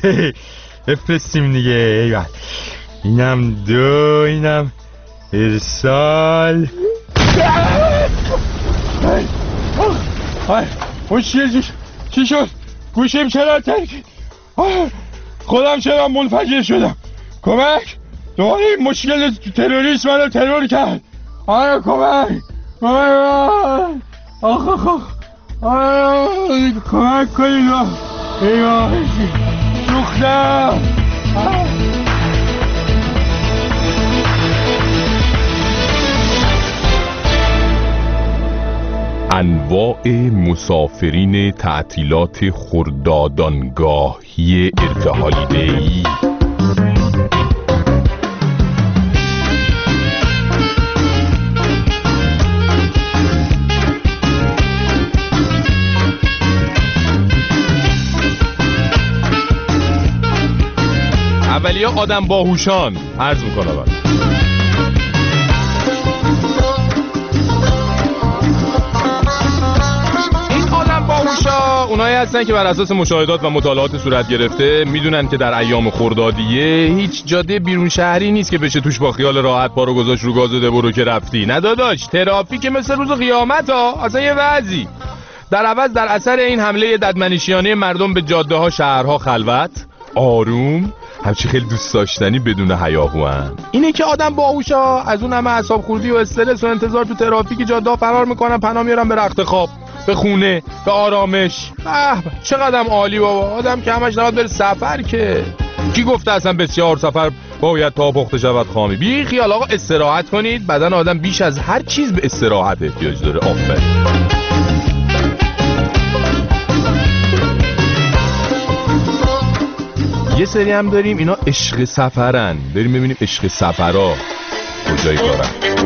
بفرستیم دیگه. ایول اینم دو اینم ارسال. مشکل چی شد؟ گوشیم چرا ترک خودم چرا منفجر شدم؟ کمک دوباره این مشکل تروریسم منو ترور کرد. آره کمک کمک آخ آخ آخ کمک کنید. ایوه سوختم. انواع مسافرین تعطیلات خردادانگاهی ارتحالیده‌ای. اولیه آدم باهوشان عرض میکنم. این آدم باهوشا اونایی هستن که بر اساس مشاهدات و مطالعات صورت گرفته میدونن که در ایام خردادیه هیچ جاده بیرون شهری نیست که بشه توش با خیال راحت پا رو گذاشت رو گاز و برو که رفتی. نه داداش ترافیک مثل روز قیامت ها اصلا یه وضعی. در عوض در اثر این حمله ددمنشیانه مردم به جاده ها شهرها خلوت آروم همچی خیلی دوست داشتنی بدون هیاهوان. اینه که آدم باهوشا از اون همه اعصاب خوردی و استرس و انتظار تو ترافیک جاده فرار میکنن، پناه میارن به رخت خواب، به خونه، به آرامش. به چقدر عالی بابا. آدم که همش نباید بره سفر که. کی گفته اصلا بسیار سفر باید تا پخته شود خامی؟ بی خیال آقا استراحت کنید. بدن آدم بیش از هر چیز به استراحت احتیاج داره. آفرین. یه سری هم داریم اینا عشق سفرن. بریم ببینیم عشق سفرها کجای کارن.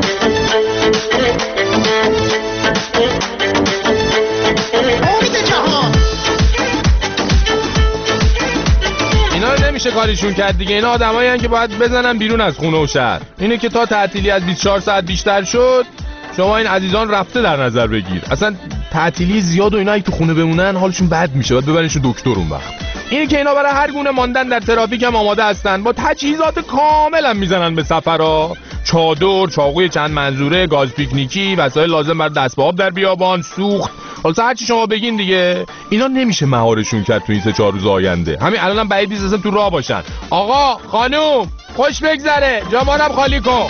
اینا رو نمیشه کاریشون کرد دیگه. اینا آدمایی هستن که باید بزنن بیرون از خونه و شهر. اینه که تا تعطیلی از بیست و چهار ساعت بیشتر شد شما این عزیزان رفته در نظر بگیر. اصلا تعطیلی زیاد و اینا اگه تو خونه بمونن حالشون بد میشه، باید ببرنشون دکتر اون وقت. اینه که اینا برای هر گونه ماندن در ترافیک هم آماده هستن. با تجهیزات کامل هم میزنن به سفرها. چادر، چاقوی چند منظوره، گاز پیکنیکی، وسایل لازم برای دست به آب در بیابان، سوخت، حالا هر چی شما بگین دیگه، اینا نمیشه مهارشون کرد تو این سه چهار روز آینده. همین الانم هم بعید نیست اصلا تو راه باشن. آقا خانوم خوش بگذره، جامانم خالی کن.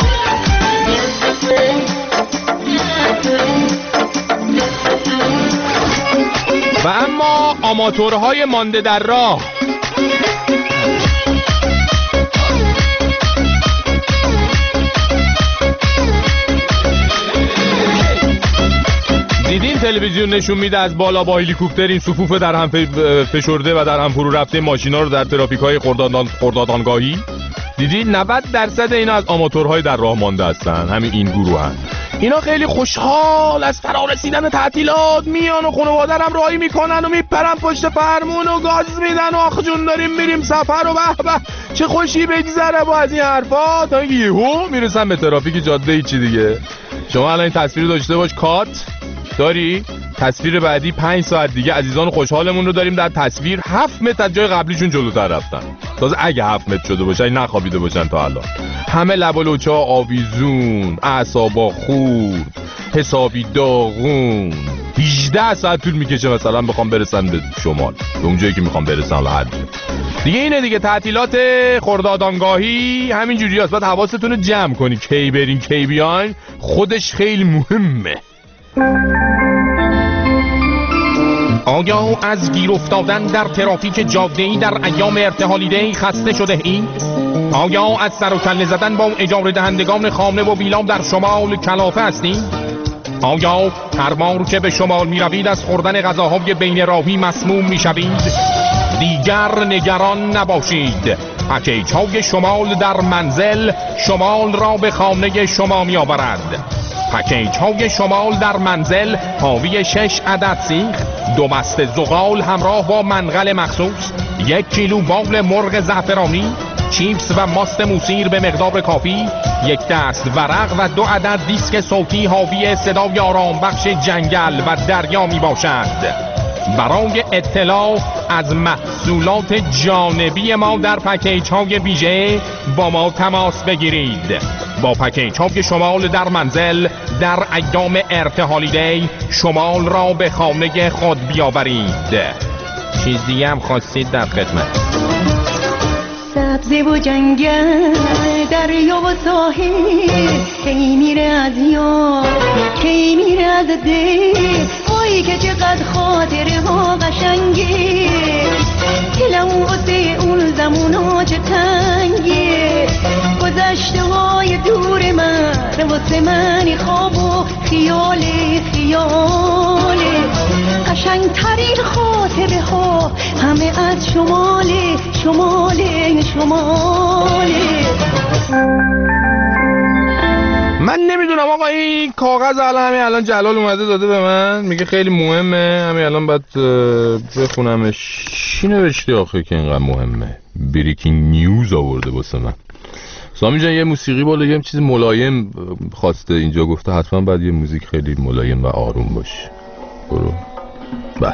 و اما آماتورهای مانده در راه، دیدین تلویزیون نشون میده از بالا با هلیکوپتر این صفوف در هم فشرده و در هم فرو رفته ماشینا رو در ترافیک‌های خردادان خردادانگاهی دیدین؟ نود درصد اینا از آماتورهای در راه مانده هستن، همین این گروه هن. اینا خیلی خوشحال از فرارسیدن تعطیلات میان و خانواده هم راهی میکنن و میپرن پشت فرمون و گاز میدن و آخ جون داریم میریم سفر و به به چه خوشی بگذره با از این حرفا، تا اینکه یهو میرسن به ترافیک جاده ای چی دیگه. شما الان این تصویر داشته باش، کات داری؟ تصویر بعدی پنج ساعت دیگه عزیزان خوشحالمون رو داریم در تصویر هفت متر از جای قبلیشون جلوتر رفتن. تازه اگه هفت متر شده باشن، نخوابیده باشن تا الان. همه لب و لوچه ها آویزون، اعصابا خورد، حسابی داغون. هجده ساعت طول میکشه مثلا بخوام برسن به شمال، به اون جایی که میخوام برسن. حالا دیگه اینه دیگه، تعطیلات خردادانگاهی همین جوری هست. باید حواستون رو جمع کنی کی برین کی بیاین، خودش خیلی مهمه. آیا از گیر افتادن در ترافیک جاده‌ای در ایام ارتحالیده‌ای خسته شده اید؟ آیا از سر و کله زدن با اجاره دهندگان خانه و ویلام در شمال کلافه هستید؟ آیا هر بار که به شمال می روید از خوردن غذاهای بین راهی مسموم می شوید؟ دیگر نگران نباشید، پکیج های شمال در منزل شمال را به خانه شما می آورد. پکیج های شمال در منزل حاوی شش عدد سیخ، دو بسته زغال همراه با منقل مخصوص، یک کیلو بال مرغ زعفرانی، چیپس و ماست موسیر به مقدار کافی، یک دست ورق و دو عدد دیسک صوتی حاوی صدای آرام بخش جنگل و دریا می باشد. برای اطلاع از محصولات جانبی ما در پکیج های ویژه با ما تماس بگیرید. با پکیج های شمال در منزل در ایام ارتحالیده‌ای شمال را به خانه خود بیاورید. چیزی هم خواستید در خدمت. سبزه و جنگل دریا و ساحل، کی میره از یاد کی میره از دل، وای که چقدر خاطره ها قشنگه، دلم واسه اون زمونا چه تنگه، گذشته های دور من واسه من خواب و خیال خیاله، قشنگ ترین خاطره ها همه از شماله شماله شماله. من نمیدونم آقا، این کاغذ الان همین الان جلال اومده داده به من، میگه خیلی مهمه، همین الان باید بخونمش. چی نوشتی آخه که اینقدر مهمه؟ بریکینگ نیوز آورده واسه من. سامی جان یه موسیقی بالا، یه چیز ملایم خواسته اینجا، گفته حتما باید یه موزیک خیلی ملایم و آروم باشه. برو. بله.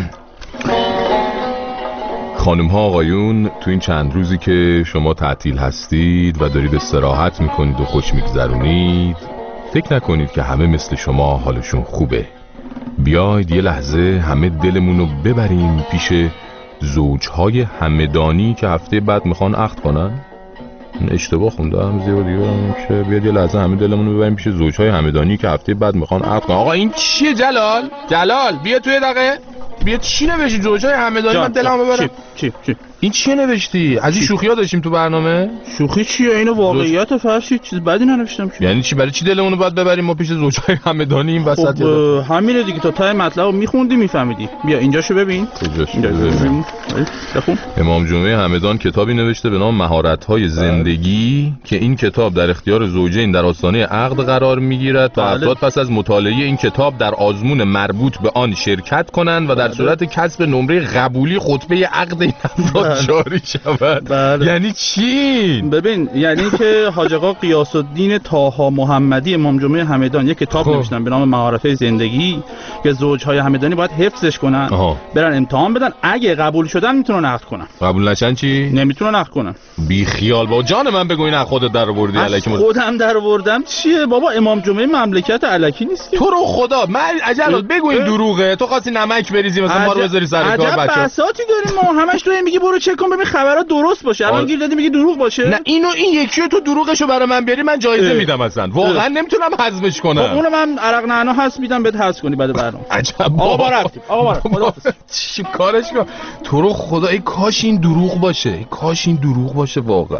خانم ها آقایون، تو این چند روزی که شما تعطیل هستید و دارید استراحت میکنید و خوش میگذرونید، فکر نکنید که همه مثل شما حالشون خوبه. بیاید یه لحظه همه دلمون رو ببریم پیش زوجهای همدانی که هفته بعد میخوان عقد کنن. اشتباه خوندم زیاد دیگه که بیاد یه لحظه همه دلمون رو ببریم پیش زوجهای همدانی که هفته بعد میخوان عقد کنن. آقا این چیه جلال؟ جلال بیا توی دقیقه. بیا چی نوشتی؟ زوجهای همدانی من دلمو ببرم. چی چی این چیه نوشتی؟ از این شوخی‌ها داشتیم تو برنامه؟ شوخی چیه؟ اینو واقعیت فرشی، چیز بدی ننوشتم. یعنی چی؟ برای چی دلمون رو باید ببریم ما پیش زوجهای همدانی این وسط؟ خب همینه دیگه، تا ته مطلبو میخوندی میفهمیدی. بیا اینجاشو ببین. کجاشو ببین؟ بخون. امام جمعه همدان کتابی نوشته به نام مهارت‌های زندگی که این کتاب در اختیار زوجین در آستانه عقد قرار میگیرد و افراد پس از مطالعه این کتاب در آزمون مربوط به آن شرکت کنند و در صورت کسب نمره قبولی خطبه عقد این افراد جاری شود. بله. یعنی چی؟ ببین یعنی که حاج آقا غیاث الدین طاها محمدی امام جمعه همدان یک کتاب نوشتن به نام معارف زندگی که زوجهای همدانی باید حفظش کنن. آها. برن امتحان بدن، اگه قبول شدن میتونن عقد کنن، قبول نشن چی؟ نمیتونن عقد کنن. بی خیال با جان من بگو این از خودت در آوردی الکی. خودم در آوردم چیه بابا؟ امام جمعه مملکت الکی نیست که. تو رو خدا من عجل بگو این دروغه. تو خواستی نمک بریزی مثلا ما رو بذاری سر کار بچا. عجب بحثاتی داریم ما، همش تو میگی برو چک کن ببین خبرات درست باشه، الان گیر دادی میگی دروغ باشه. نه اینو این یکیو تو دروغشو برای من بیاری من جایزه اه. میدم اصلا. واقعا نمیتونم هضمش کنم. خب اونو من عرق نعنا هست میدم بهت حذف کنی بعد برنامه. عجب آقا با رفتیم. آقا با چی کارش کن. تو رو خدا ای کاش این دروغ باشه، ای کاش این دروغ باشه واقعا.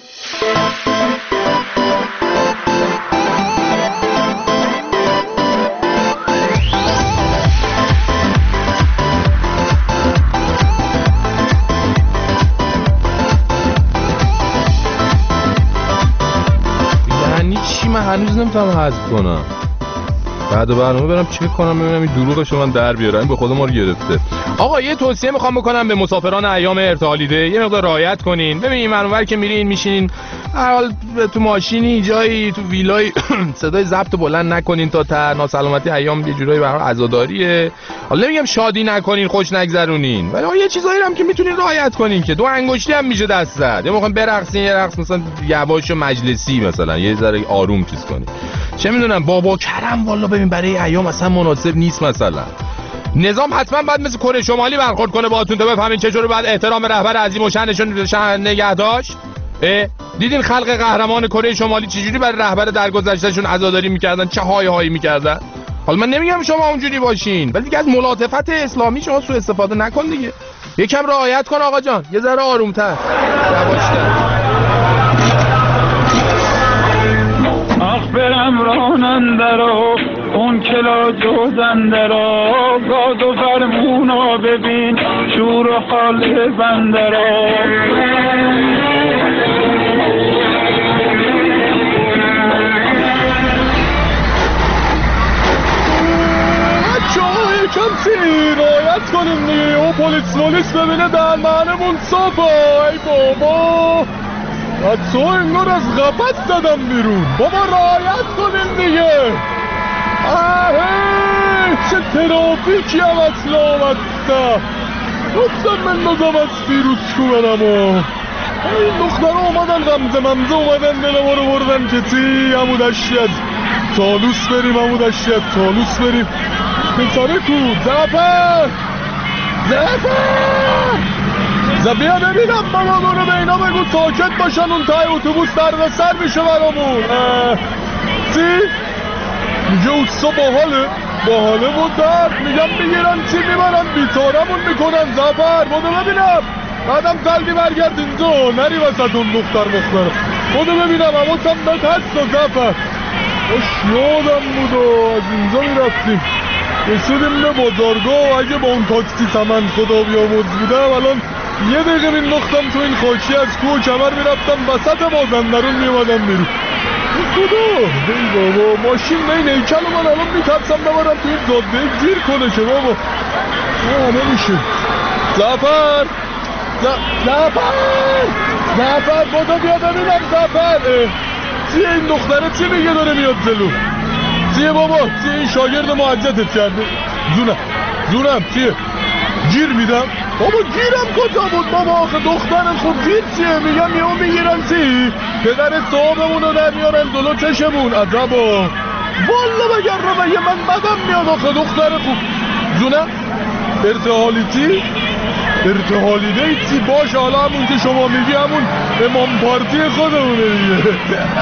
من هنوز نمیتونم حذف کنم. بعد برنامه برم چک کنم ببینم این دروغشو من در بیارم. به خود ما رو گرفته. آقا یه توصیه میخوام بکنم به مسافران ایام ارتحالیده، یه مقدار رعایت کنین. ببین این منور که میرین میشینین هر حال تو ماشینی جایی تو ویلای صدای ضبط بلند نکنین تا تا ناسلامتی ایام یه جورایی برای عزاداریه. حالا نمیگم شادی نکنین خوش نگذرونین، ولی یه چیزایی هم که میتونین رعایت کنین که دو انگشتی هم میشه دست زد. یا میخوام برقصین یه رقص مثلا یواش و مجلسی مثلا یه ذره آروم چیز کنین. چه میدونم بابا کرم والا ببین برای ایام اصلا مناسب نیست. مثلا نظام حتما باید مثل کره شمالی برخورد کنه باهاتون تا بفهمین چجوری باید احترام رهبر عظیم و شأنشون شأن نگه داشت. دیدین خلق قهرمان کره شمالی چجوری برای رهبر درگذشتهشون عزاداری میکردن، چه های هایی میکردن. حالا من نمیگم شما اونجوری باشین، ولی دیگه از ملاطفت اسلامی شما سوء استفاده نکن دیگه. یکم رعایت کن آقا جان، یه ذره آرومتر، یواشتر. برم راننده را اون کلا جوزنده را گاد و فرمونا ببین شور و حال بنده را. بچه ها یکم رعایت کنیم دیگه. او پلیس مولیس ببینه دهنمون صافه. ای بابا حتی انگار از غفت زدم بیرون. بابا رعایت کنیم دیگه. آهه چه ترافیکی هم اصلا آمدسته. گفتم من نظام از فیروزکو برم. این دختر اومدن غمزه ممزه اومدن دل ما رو بردن که تی همو دشتی از تالوس بریم، همو دشتی از تالوس بریم. پساره کو زفر زفر زبیا ببینم بابا برو به اینا بگو ساکت باشن اون تای اتوبوس در سر میشه برامون. چی؟ میگه اوستا باحاله باحاله بود درد میگم بگیرن چی میبرن بیتارمون میکنن. زفر بودو ببینم بعدم قلبی برگرد اینجا نری وسط اون دختر مختار. بودو ببینم حواسم بهت هست و زفر اش یادم بود و از اینجا میرفتیم رسیدیم به بازارگاه و اگه با اون تاکسی سمن خدا بیامرز بودم الان یه دقیقه مینداختم تو این خاکی از کوه کمر میرفتم وسط مازندرون میومدم بیرون. خدا ای بابا ماشین نه نیکل و من الان میترسم نبارم تو این زاده گیر کنه که بابا نه نمیشه. زفر زفر زفر بودو بیا ببینم. زفر چیه این دختره چی میگه داره میاد جلو؟ چیه بابا چیه این شاگرد معجزت کرده؟ زونم زونم چیه؟ گیر میدم؟ بابا گیرم کجا بود بابا آخه دخترم خوب گیر چیه؟ میگم یهو میگیرن چی؟ پدر صاحبمونو در میارن جلو چشمون. عجبا والا بگر رو بگه من بدم میاد آخه دختر خوب. زونم ارتحالی چی؟ ارتحالی دیتی باشه حالا همون که شما میگی همون امام پارتی خودمونه دیگه.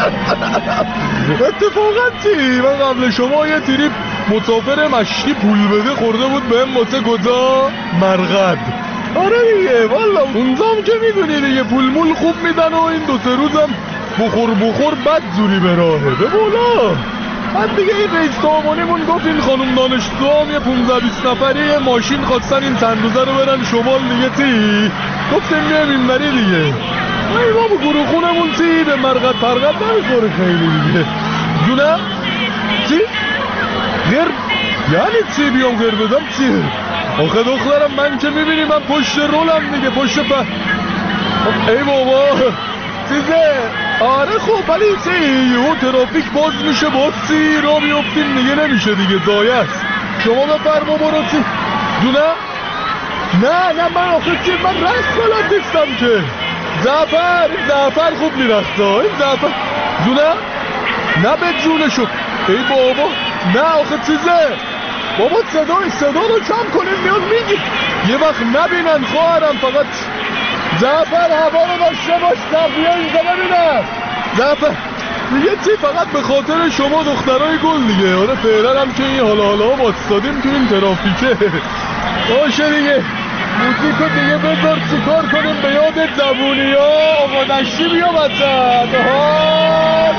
اتفاقا چی؟ من قبل شما یه تریپ مسافر مشتی پول بده خورده بود بهم واسه کجا؟ مرقد. آره دیگه والا اونجا هم که میدونی دیگه پول مول خوب میدن و این دو سه روزم بخور بخور بد زوری به راهه. به مولا بعد دیگه این رئیس سامانیمون گفت این خانم دانشجو هم یه پونزده بیست نفری یه ماشین خواستن این چند روزه رو برن شمال دیگه تی گفتیم میام این بری دیگه. ای بابا گروه خونمون تی به مرقد پرقد نمیخوره خیلی دیگه. جونم چی؟ غیر یعنی چی بیام غیر بدم چی؟ آخه دخترم من که میبینی من پشت رولم دیگه، پشت ب... ای بابا چیزه. آره خب ولی چه یهو ترافیک باز میشه باسی را بیفتیم دیگه نمیشه دیگه، زایه است. شما بفرما برو چی دونه؟ نه نه من آخه چی من رقص بلد نیستم که. زعفر زعفر خوب میرقصه این زعفر دونه؟ نه به جونشو. ای بابا نه آخه چیزه بابا صدای صدا رو کم کنیم میاد میگی یه وقت نبینن خواهرم. فقط زعفر هوا رو داشته باش تقویه اینجا ببینم. زعفر میگه چی فقط به خاطر شما دخترای گل دیگه. آره فعلا هم که این حالا حالا باستادیم تو این ترافیکه. باشه دیگه موزیکو دیگه بذار چیکار کنیم به یاد زبونی ها. آقا دشتی بیا بزن ها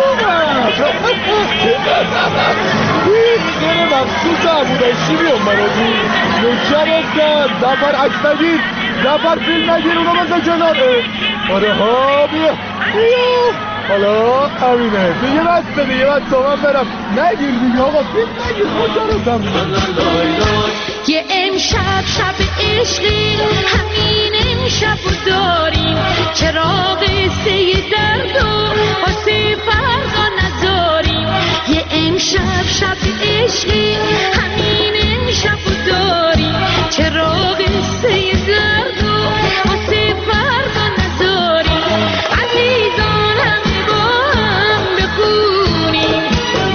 این کنه مخصوص عبو دشتی بیام برازی نوچه بزن. زفر عکس نگیر زفر فیلم نگیر اونو بزن کنار. آره ها بیا بیا حالا همینه دیگه بسته دیگه بسته من برم. نگیر دیگه آقا فیلم نگیر خدا رو تم یه امشب شب عشقی همین امشب رو داریم، چراغ سه درد و واسه فردا نذاریم. یه امشب شب عشقی همین امشب رو داریم، چراغ سه درد و واسه فردا نذاریم. عزیزان همه با هم بخونیم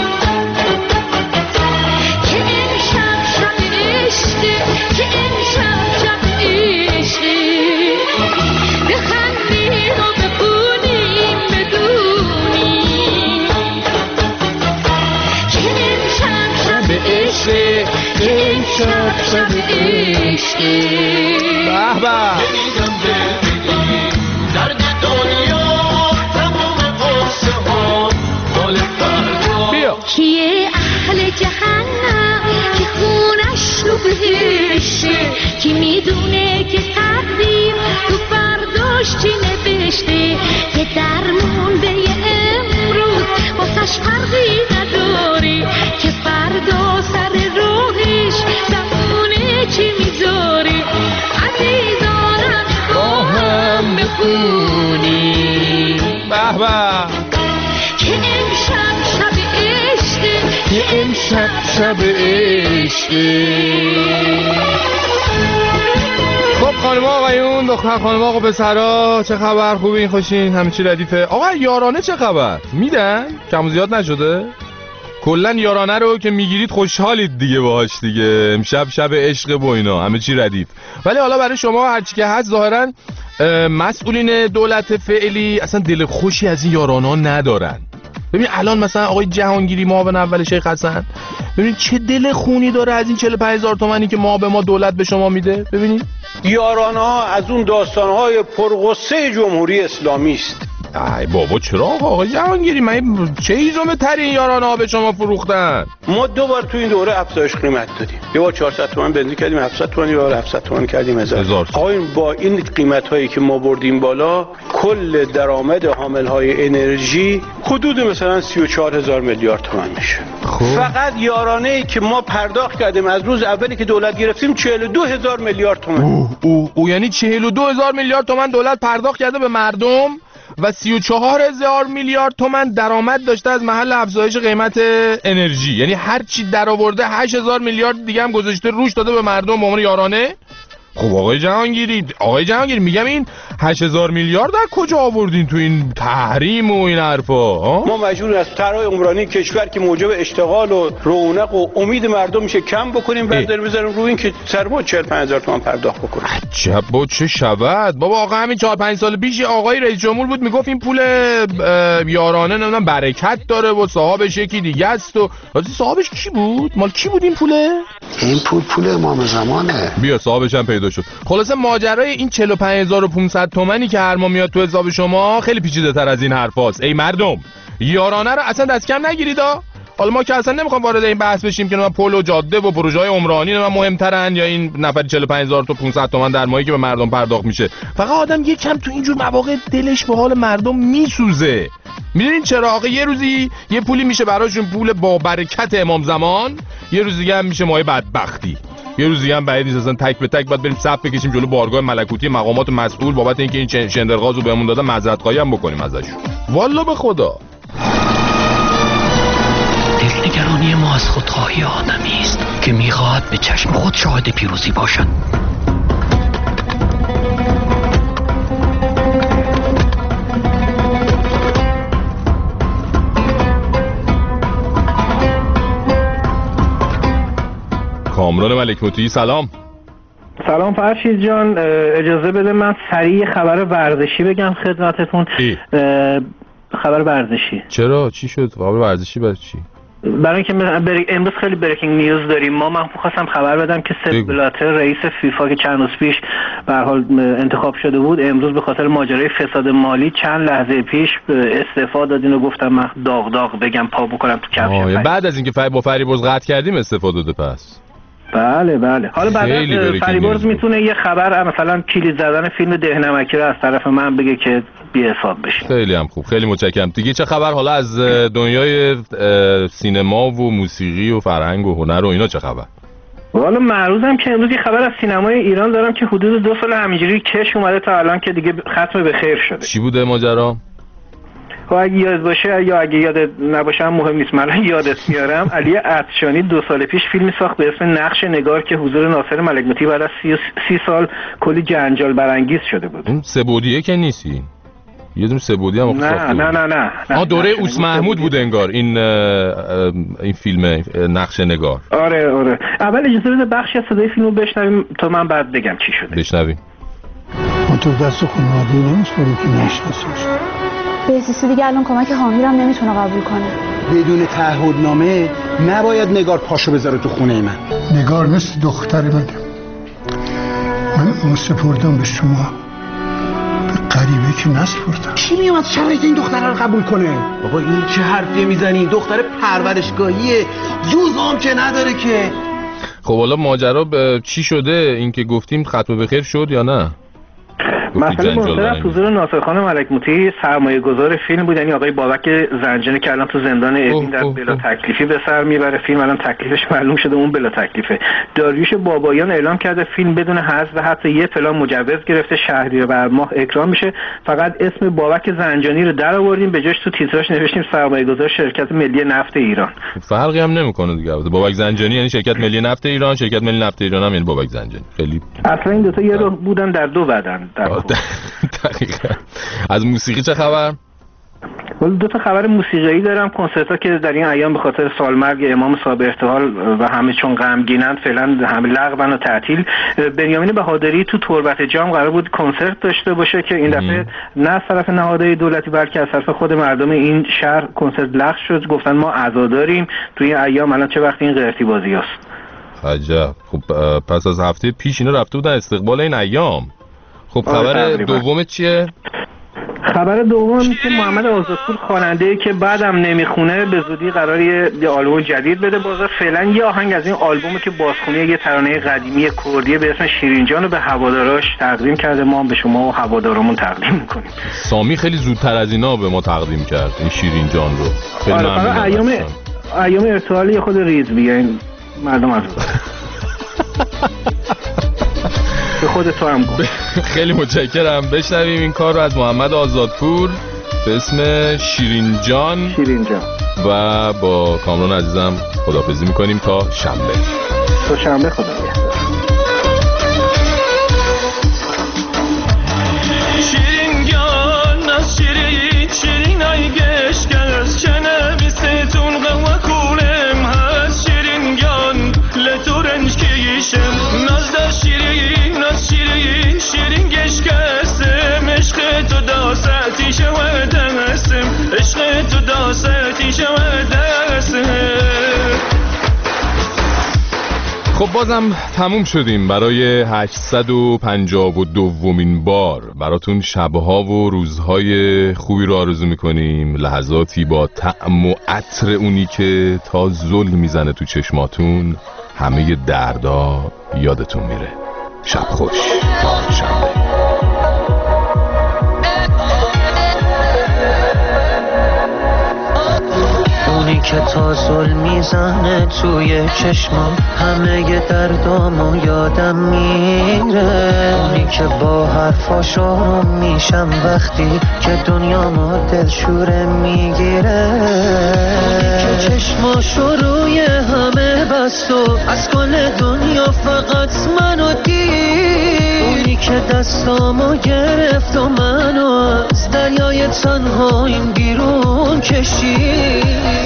که امشب شب عشقی، که امشب شب عشقی. بخندیم و بخونیم بدونیم که امشب شب عشقی، که امشب شب عشقی. به به درد دنیا تمام قصه ها مال فردا. بیا کیه اهل جهنم که خونش رو بهشه، کی میدونه که تقدیر تو فرداش چی نوشته. که درمون به امروز واسش فرقی نداره، که فردا سر راهش زمونه چی میذاره. عزیزانم با هم بخونیم به به که امشب شب عشقی، که امشب شب عشقی. خب خانم آقایون دختر خانم آقا پسرا چه خبر؟ خوبین خوشین همه چی ردیفه؟ آقا یارانه چه خبر؟ میدن؟ کم و زیاد نشده؟ کلا یارانه رو که میگیرید خوشحالید دیگه باهاش دیگه. امشب شب عشق و اینا همه چی ردیف. ولی حالا برای شما هرچی که هست ظاهرا مسئولین دولت فعلی اصلا دل خوشی از این یارانه ندارن. ببین الان مثلا آقای جهانگیری معاون اول شیخ حسن ببین چه دل خونی داره از این چهل و پنج هزار تومانی که ما به ما دولت به شما میده. ببینید یارانه ها از اون داستان های پرغصه جمهوری اسلامی است. ای بابا چرا آقای جهانگیری من چه ایزومه ترین یارانه ها به شما فروختن؟ ما دو بار تو این دوره افزایش قیمت دادیم. یه بار چهارصد تومان بنزین کردیم هفتصد تومان، یه بار هفتصد تومان کردیم هزار. آقایون با این قیمت هایی که ما بردیم بالا کل درآمد حامل های انرژی حدود مثلا سی و چهار هزار میلیارد تومان میشه. فقط یارانه ای که ما پرداخت کردیم از روز اولی که دولت گرفتیم چهل و دو هزار میلیارد تومان. او او او یعنی چهل و دو هزار میلیارد تومان دولت پرداخت کرده به مردم و سی و چهار هزار میلیارد تومان درآمد داشته از محل افزایش قیمت انرژی. یعنی هر چی درآورده هشت هزار میلیارد دیگه هم گذاشته روش داده به مردم به عنوان یارانه. خب آقای جهانگیری آقای جهانگیری میگم این هشت هزار میلیارد از کجا آوردین تو این تحریم و این حرفا؟ ما مجبور از طرح عمرانی کشور که موجب اشتغال و رونق و امید مردم میشه کم بکنیم بعد بذاریم روی این که سرما چهل و پنج هزار تومان پرداخت بکنیم. عجب با چه شود بابا. آقا همین چهار پنج سال پیش آقای رئیس جمهور بود میگفت این پول یارانه نمیدونم برکت داره و صاحبش یکی دیگه است. و راستی صاحبش کی بود؟ مال کی بود این پوله؟ این پول پول امام زمانه. بیا صاحبش هم پیدا شد. خلاصه ماجرای این چهل و پنج هزار و پانصد تومانی که هر ماه میاد تو حساب شما خیلی پیچیده تر از این حرفاست. ای مردم یارانه رو اصلا دست کم نگیرید. حالا ما که اصلا نمیخوام وارد این بحث بشیم که من پل و جاده و پروژه‌های عمرانی من مهمترن یا این نفری چهل و پنج هزار تا پانصد تومان در ماهی که به مردم پرداخت میشه. فقط آدم یکم تو اینجور مواقع دلش به حال مردم میسوزه. میدونین چرا؟ آقا یه روزی یه پولی میشه براشون پول با برکت امام زمان، یه روز دیگه هم میشه ماه بدبختی. یه روز دیگه هم بعید نیست اصلا تک به تک باید بریم صف بکشیم جلو بارگاه ملکوتی مقامات مسئول بابت اینکه این شندرغازو بهمون دادن معذرت خواهی هم بکنیم ازشون. والله به خدا دلنگرانی ما از خودخواهی آدمی است که میخواهد به چشم خود شاهد پیروزی باشد. کامران ملک مطیعی سلام. سلام فرشید جان، اجازه بده من سریع خبر ورزشی بگم خدمتتون. خبر ورزشی. چرا؟ چی شد؟ خبر ورزشی برای چی؟ برای اینکه بر... امروز خیلی بریکینگ نیوز داریم. ما من خواستم خبر بدم که سپ بلاتر رئیس فیفا که چند روز پیش به هر حال انتخاب شده بود، امروز به خاطر ماجرای فساد مالی چند لحظه پیش استعفا دادین و گفتم من داغ داغ بگم پا بکنم تو کفش. بعد از اینکه با فریبرز قطع کردیم استعفا داده پس. بله بله. حالا بعد از فریبرز میتونه یه خبر مثلا کلید زدن فیلم دهنمکی رو از طرف من بگه که بی حساب بشه. خیلی هم خوب، خیلی متشکرم. دیگه چه خبر حالا از دنیای سینما و موسیقی و فرهنگ و هنر و اینا چه خبر؟ والا معروضم که امروز یه خبر از سینمای ایران دارم که حدود دو سال همینجوری کش اومده تا الان که دیگه ختم به خیر شده. چی بوده ماجرا؟ و اگه یاد باشه یا اگه یاد نباشه هم مهم نیست، من یادت میارم. علی عطشانی دو سال پیش فیلمی ساخت به اسم نقش نگار که حضور ناصر ملک مطیعی بعد از سی, سی سال کلی جنجال برانگیز شده بود. اون سه‌بعدیه که نیستی؟ یه دونه سه‌بعدی هم نه نه نه نه نه. دوره اوس محمود بود انگار این این فیلم نقش نگار. آره آره. اول اجازه بده بخشی از صدای فیلمو بشنویم تا من بعد بگم چی شده. بشنویم. ما تو دست خانواده نمی‌سپاریم که نشناسیش. بهزیستی دیگه الان کمک حامیرم نمیتونه قبول کنه. بدون تعهدنامه نباید نگار پاشو بذاره تو خونه من. نگار مثل دختر منه. من اون سپردم به شما، به غریبه که نسپردم. کی میومد شرایط این دختر رو قبول کنه؟ بابا این چه حرفیه میزنی؟ دختر پرورشگاهیه، جوزام که نداره که. خب حالا ماجرا چی شده؟ این که گفتیم ختم به خیر شد یا نه؟ مثلا منصرف حضور ناصر خان ملک مطیعی سرمایه گذار فیلم بود، یعنی آقای بابک زنجانی که الان تو زندان اوین در بلا تکلیفی به سر میبره. فیلم الان تکلیفش معلوم شده، اون بلا تکلیفه. داریوش بابایان اعلام کرده فیلم بدون حذف حتی یه پلان مجوز گرفته، شهریور ماه اکران میشه. فقط اسم بابک زنجانی رو در آوردیم، به جاش تو تیتراژ نوشتیم سرمایه گذار شرکت ملی نفت ایران. فرقی هم نمیکنه دیگه. بابک زنجانی یعنی شرکت ملی نفت ایران، شرکت ملی نفت ایران هم یعنی بابک زنجانی. خیلی اصلا این دو تا یه رو بودن در دو بدن. دقیقاً. از موسیقی چه خبر؟ ولی دو تا خبر موسیقی دارم. کنسرت‌ها که در این ایام به خاطر سالمرگ امام صاحب ارتحال و همه چون غمگینن فعلا همه لغون و تعطیل. بنیامین بهادری تو تربت جام قرار بود کنسرت داشته باشه که این دفعه نه از طرف نهادهای دولتی بلکه از طرف خود مردم این شهر کنسرت لغو شد. گفتن ما عزاداریم تو این ایام، الان چه وقت این قرتی بازیاست. عجب. خب پس از هفته پیش اینا رفته بودن استقبال این ایام. خب خبر دوم چیه؟ خبر دوم که محمد آزادپور خواننده‌ای که بعدم نمیخونه به زودی قراره یه آلبوم جدید بده. بازار فعلا یه آهنگ از این آلبومی که بازخونی یه ترانه قدیمی کردی به اسم شیرین جان رو به هواداراش تقدیم کرده. ما هم به شما و هوادارمون تقدیم میکنیم. سامی خیلی زودتر از اینا به ما تقدیم کرد این شیرین جان رو. خیلی ممنونم. ایام ایام ارتحالی خود ریز بیاین مردم از به خود تو هم گفت. خیلی متشکرم. بشنویم این کار رو از محمد آزادپور به اسم شیرین جان. شیرین جان. و با کامران عزیزم خداحافظی میکنیم تا شنبه. تا شنبه خدا نگهدار. شیرین جان از شیرین شیرین ای گشکرز چنه بیستون قوه کولم هست شیرین جان لتورنج کیشم نزد شیرین از شیرین شیرین گشکستم عشق تو داستی شودم استم عشق تو داستی شودم استم. خب بازم تموم شدیم برای هشتصد و پنجاه و دومین بار. براتون شبها و روزهای خوبی رو آرزو میکنیم، لحظاتی با طعم و عطر اونی که تا ظلم میزنه تو چشماتون همه دردا یادتون میره. شب خوش تا شنبه. اونی که تا ظلم میزنه توی چشمام، همه ی دردامو یادم میره. اونی که با حرفاش آروم میشم وقتی که دنیا ما دلشوره میگیره. اونی که چشماشو روی همه بست و از کل دنیا فقط منو دید. اونی که دستامو گرفت و منو از دریای تنهاییم بیرون کشید.